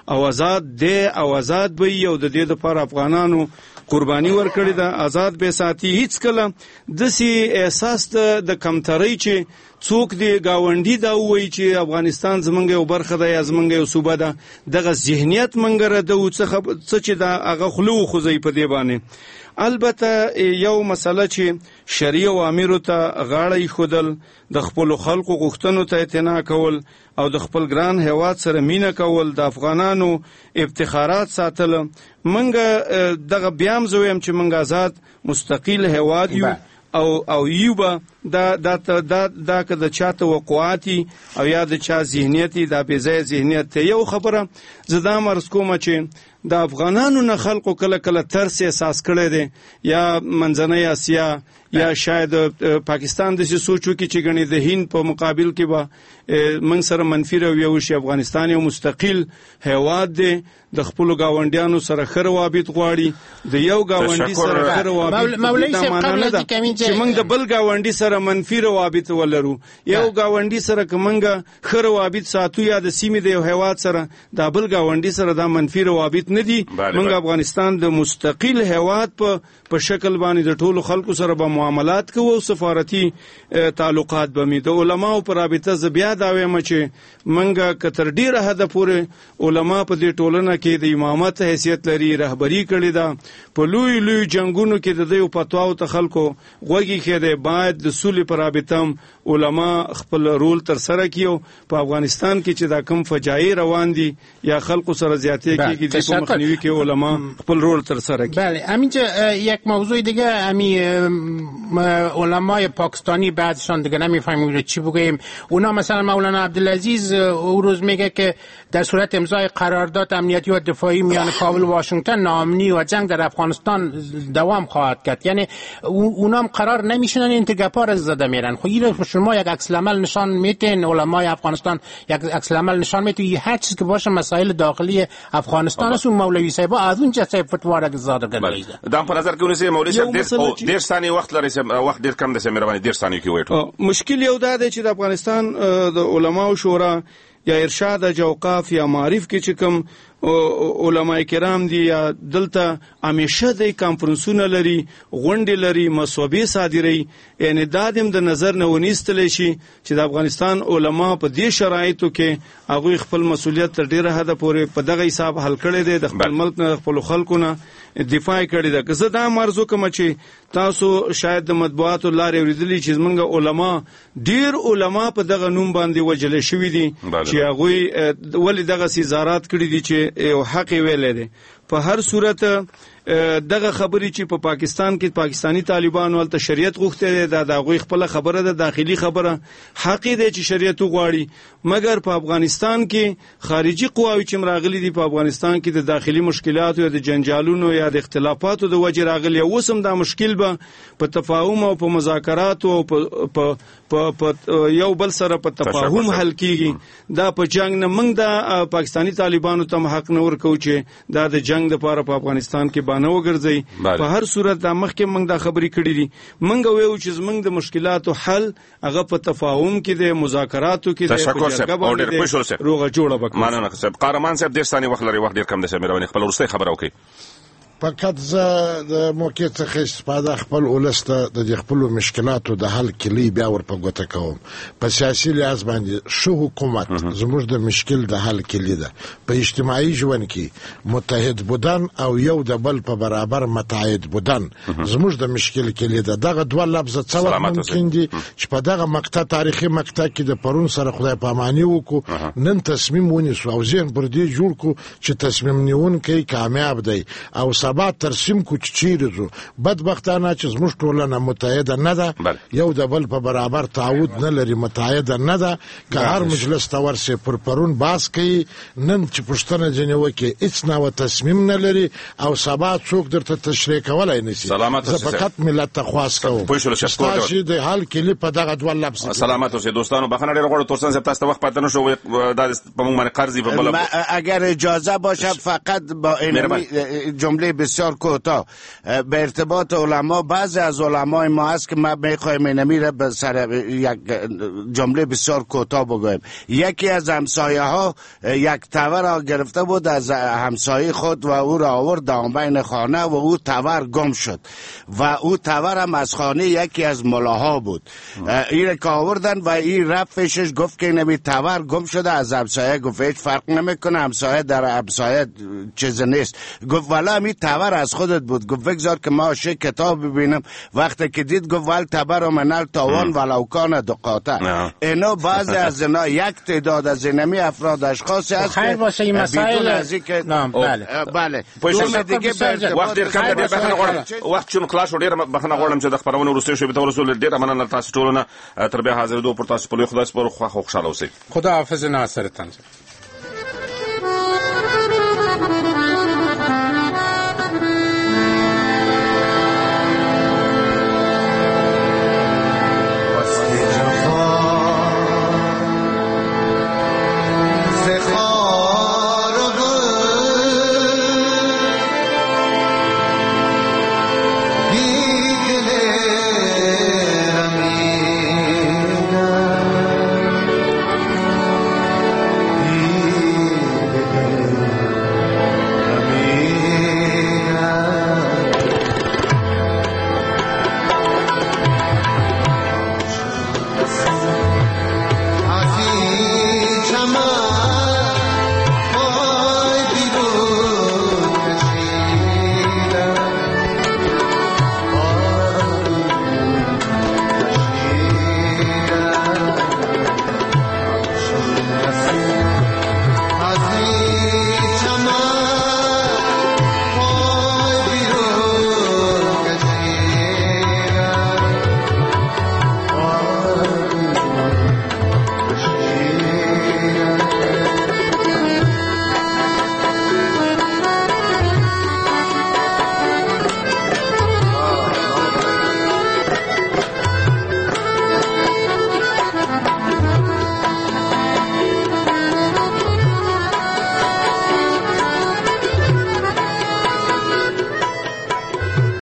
او آزاد دی او آزاد به یو د دې لپاره افغانانو قرباني ورکړې ده، آزاد به ساتي. هیڅ کله داسې احساس د کمترۍ چې څوک دی گاونډي دا وایي چې افغانستان زمونږ یو برخه ده یا زمونږ یو صوبه ده، دغه ذهنیت مونږ را ده او څه چې دا هغه خوله وخوځوي په دې باندې. البته یو مسله چې شریعه اوامرو ته غاړه ایښودل، د خپلو خلقو غوښتنو ته اعتنا کول او د خپل ګران هیواد سره مینه کول، د افغانانو افتخارات ساتل، منګه دغه بیا هم زه وایم چې منګه آزاد مستقل هیواد یو او او یوبا دا دا دا دا که د چا توقعاتي او یا د چا ذهنیتي دا بې ځایه ذهنیت ته. یو خبره زه دا مرز کومه چې د افغانانو نه خلقو کله کله ترس احساس کړی دی، یا منځنۍ اسیا یا شاید پاکستان داسې سوچ وکړي چې ګڼې د هند په مقابل کې به موږ سره منفي رویه وشي. افغانستان یو مستقل هیواد دی، د خپلو ګاونډیانو سره ښه روابط غواړي. د یو ګاونډي سره ښه روابط دا معنا نه ده چې موږ د بل ګاونډي سره منفي روابط ولرو. یو ګاونډي سره که موږ ښه روابط ساتو یا د سیمې د یو هیواد سره د بل ګاونډي سره دا منفي روابط نه دي. موږ افغانستان د مستقل هیواد په په شکل باندې د ټولو خلکو سره به معاملات کوو او سفارتي تعلقات به مې د علماو په رابطه زه بیا دا وایم چې موږ که تر ډېره حده پورې علما په دې ټولنه کې د امامت حیثیت لري، رهبري کړې ده، په لوی لوی جنګونو کې د دوی فتواو ته خلکو غوږی کېدی. باید د سولې په رابطه علما خپل رول تر سره کړي. په افغانستان کې چې دا کم فجایع روان دي یا خلکو سره زیاتې کېږي د په مخنیوي کې علما خپل رول تر سره کړي. بله، همینجا یک موضوع دیگه، همین علمای پاکستانی بعدشان دیگه نمیفهمیم چی بگوییم. اونا مثلا مولانا عبدالعزیز او روز میگه که در صورت امضای قرارداد امنیتی و دفاعی میان کابل و واشنگتن، ناامنی و جنگ در افغانستان دوام خواهد کرد. یعنی اونا هم قرار نمیشنن، این گپا را زده میرن. خب این شما یک عکس العمل نشان میتین، علمای افغانستان یک عکس العمل نشان میتین، هر چیز که باشه مسائل داخلی افغانستان است. اون مولوی صاحب از اون چه فتوا را زاده کړی دا په نظر کې ونیسئ. مولوی صاحب ډېر ثانیې وخت لري، وخت ډېر کم دی، مهرباني ډېر ثانیې کې وایټو. مشکل یو دا دی چې د افغانستان د علماو شورا یا ارشاد اوقاف یا معارف کې چې کوم علماء کرام دي یا دلته همیشه د کانفرنسونه لري، غونډې لري، مسوبې صادري. یعنی دا د نظر نه ونیستل شي چې د افغانستان علما په دې شرایطو کې هغه خپل مسولیت تر ډیره حد پورې په دغه حساب حل کړی دی، د خپل ملک نه خپل خلکو نه دفاع کړی ده. که زه دا مرزو کوم چې تاسو شاید د مطبوعاتو لارې اوریدلی چې زمونږ علما ډیر علما په دغه نوم باندې وجل شوي دي چې هغه ولې دغه سیزارات کړی دي چې یو حق ویلې ده. په هر صورت دغه خبرې چې په پا پاکستان کې پاکستانی طالبانو ولته شریعت غوښته ده، دا غوي خپل خبره ده، داخلي خبره، حق دی چې شریعت غواړي. مګر په افغانستان کې خارجي قواوی چې مراغلي دي په افغانستان کې د داخلي مشکلاتو یا د جنجالونو یا د اختلافاتو د وجې راغلي، اوسم دا مشکل به په تفاهم او په مذاکرات او په په یو بل سره په تفاهم حل کیږي. دا په جنگ نه موږ د پاکستانی طالبانو ته حق نه ورکو چې دا د جنگ لپاره په افغانستان کې نه وګرځي. په هر صورت دا مخکې موږ دا خبرې کړې دي، موږ وایو چې موږ د مشکلاتو حل هغه په تفاهم کې د مذاکراتو کې د روغه جوړه وکړو. مننه صاحب. قهرمان صاحب ډېر ثانیې وخت لري، وخت ډېر کم دی، مهرباني خپل وروستۍ خبره وکړئ. فقط زه د موقع څخه استفاده خپل ولسته د خپل مشکلاتو د حل کلی بیا ور په ګوته کوم. په سیاسي لحاظ باندې شو حکومت زموږ د مشکل د حل کلی ده. په اجتماعي ژوند کې متحد بودن او یو د بل په برابر متعهد بودن زموږ د مشکل کلی ده. دغه دوه لفظ څه ممکن دي چې په دغه مقطع تاریخي مقطع کې د پرون سره خدای پاماني وکړو، نن تصمیم ونیسو او ذهن پر دې جوړ کو چې تصمیم نیونکی کامیاب دی او سبا ترسیم کو چې چیرې زو. بدبختانه چې زموږ ټولنه متحده نه ده، یو د بل په برابر تعهد نه لري، متحده نه ده. که هر مجلس ته ورسې پر پرون باس کوي، نن چې پوښتنه ځینې وکړي هېڅ نوع تصمیم نه لري او سبا څوک درته تشریح کولی نه شي. زه فقط ملت ته خواست کوم ستاسې د حل کلي په دغه دوه لفظ. سلامت اوسئ دوستانو، بخښنه ډېره غواړو تورسن صاحب تاسو ته وخت پاتې نه شو، دا په موږ باندې قرض یې په بله. اگر اجازه باشه فقط با جمله بسیار کوتاه به ارتباط علما. بعضی از علمای ما هست که ما میخوایم اینمی را به سر یک جمله بسیار کوتاه بگویم. یکی از همسایه ها یک تور را گرفته بود از همسایه خود و او را آورد دامبین خانه و او تور گم شد و او تور هم از خانه یکی از ملاها بود. این که آوردن و این رفت پیشش گفت که اینمی تور گم شده از همسایه. گفت هیچ فرق نمیکنه، همسایه در همسایه چیز نیست. گفت والا همی تور از خودت بود. گفت بگذار که ما شی کتاب ببینم. وقتی که دید گفت ول تبر منال تاوان ولو کان دقاته. اینا بعضی از اینا یک تعداد از اینمی افراد اشخاصی هست خیر باشه این مسائل نام بله بله دوم دیگه وخت ډیر کم دی. بخنه غواړم وخت چون کلاس ډیر بخنه غواړم چې د خبرونو وروسته شوي به رسول ډیر مننه تاسو ټولونه تر بیا حاضر دوه پر تاسو په لوی خدای سپارو. خو خوشاله اوسئ. خدا حافظ ناصرتان.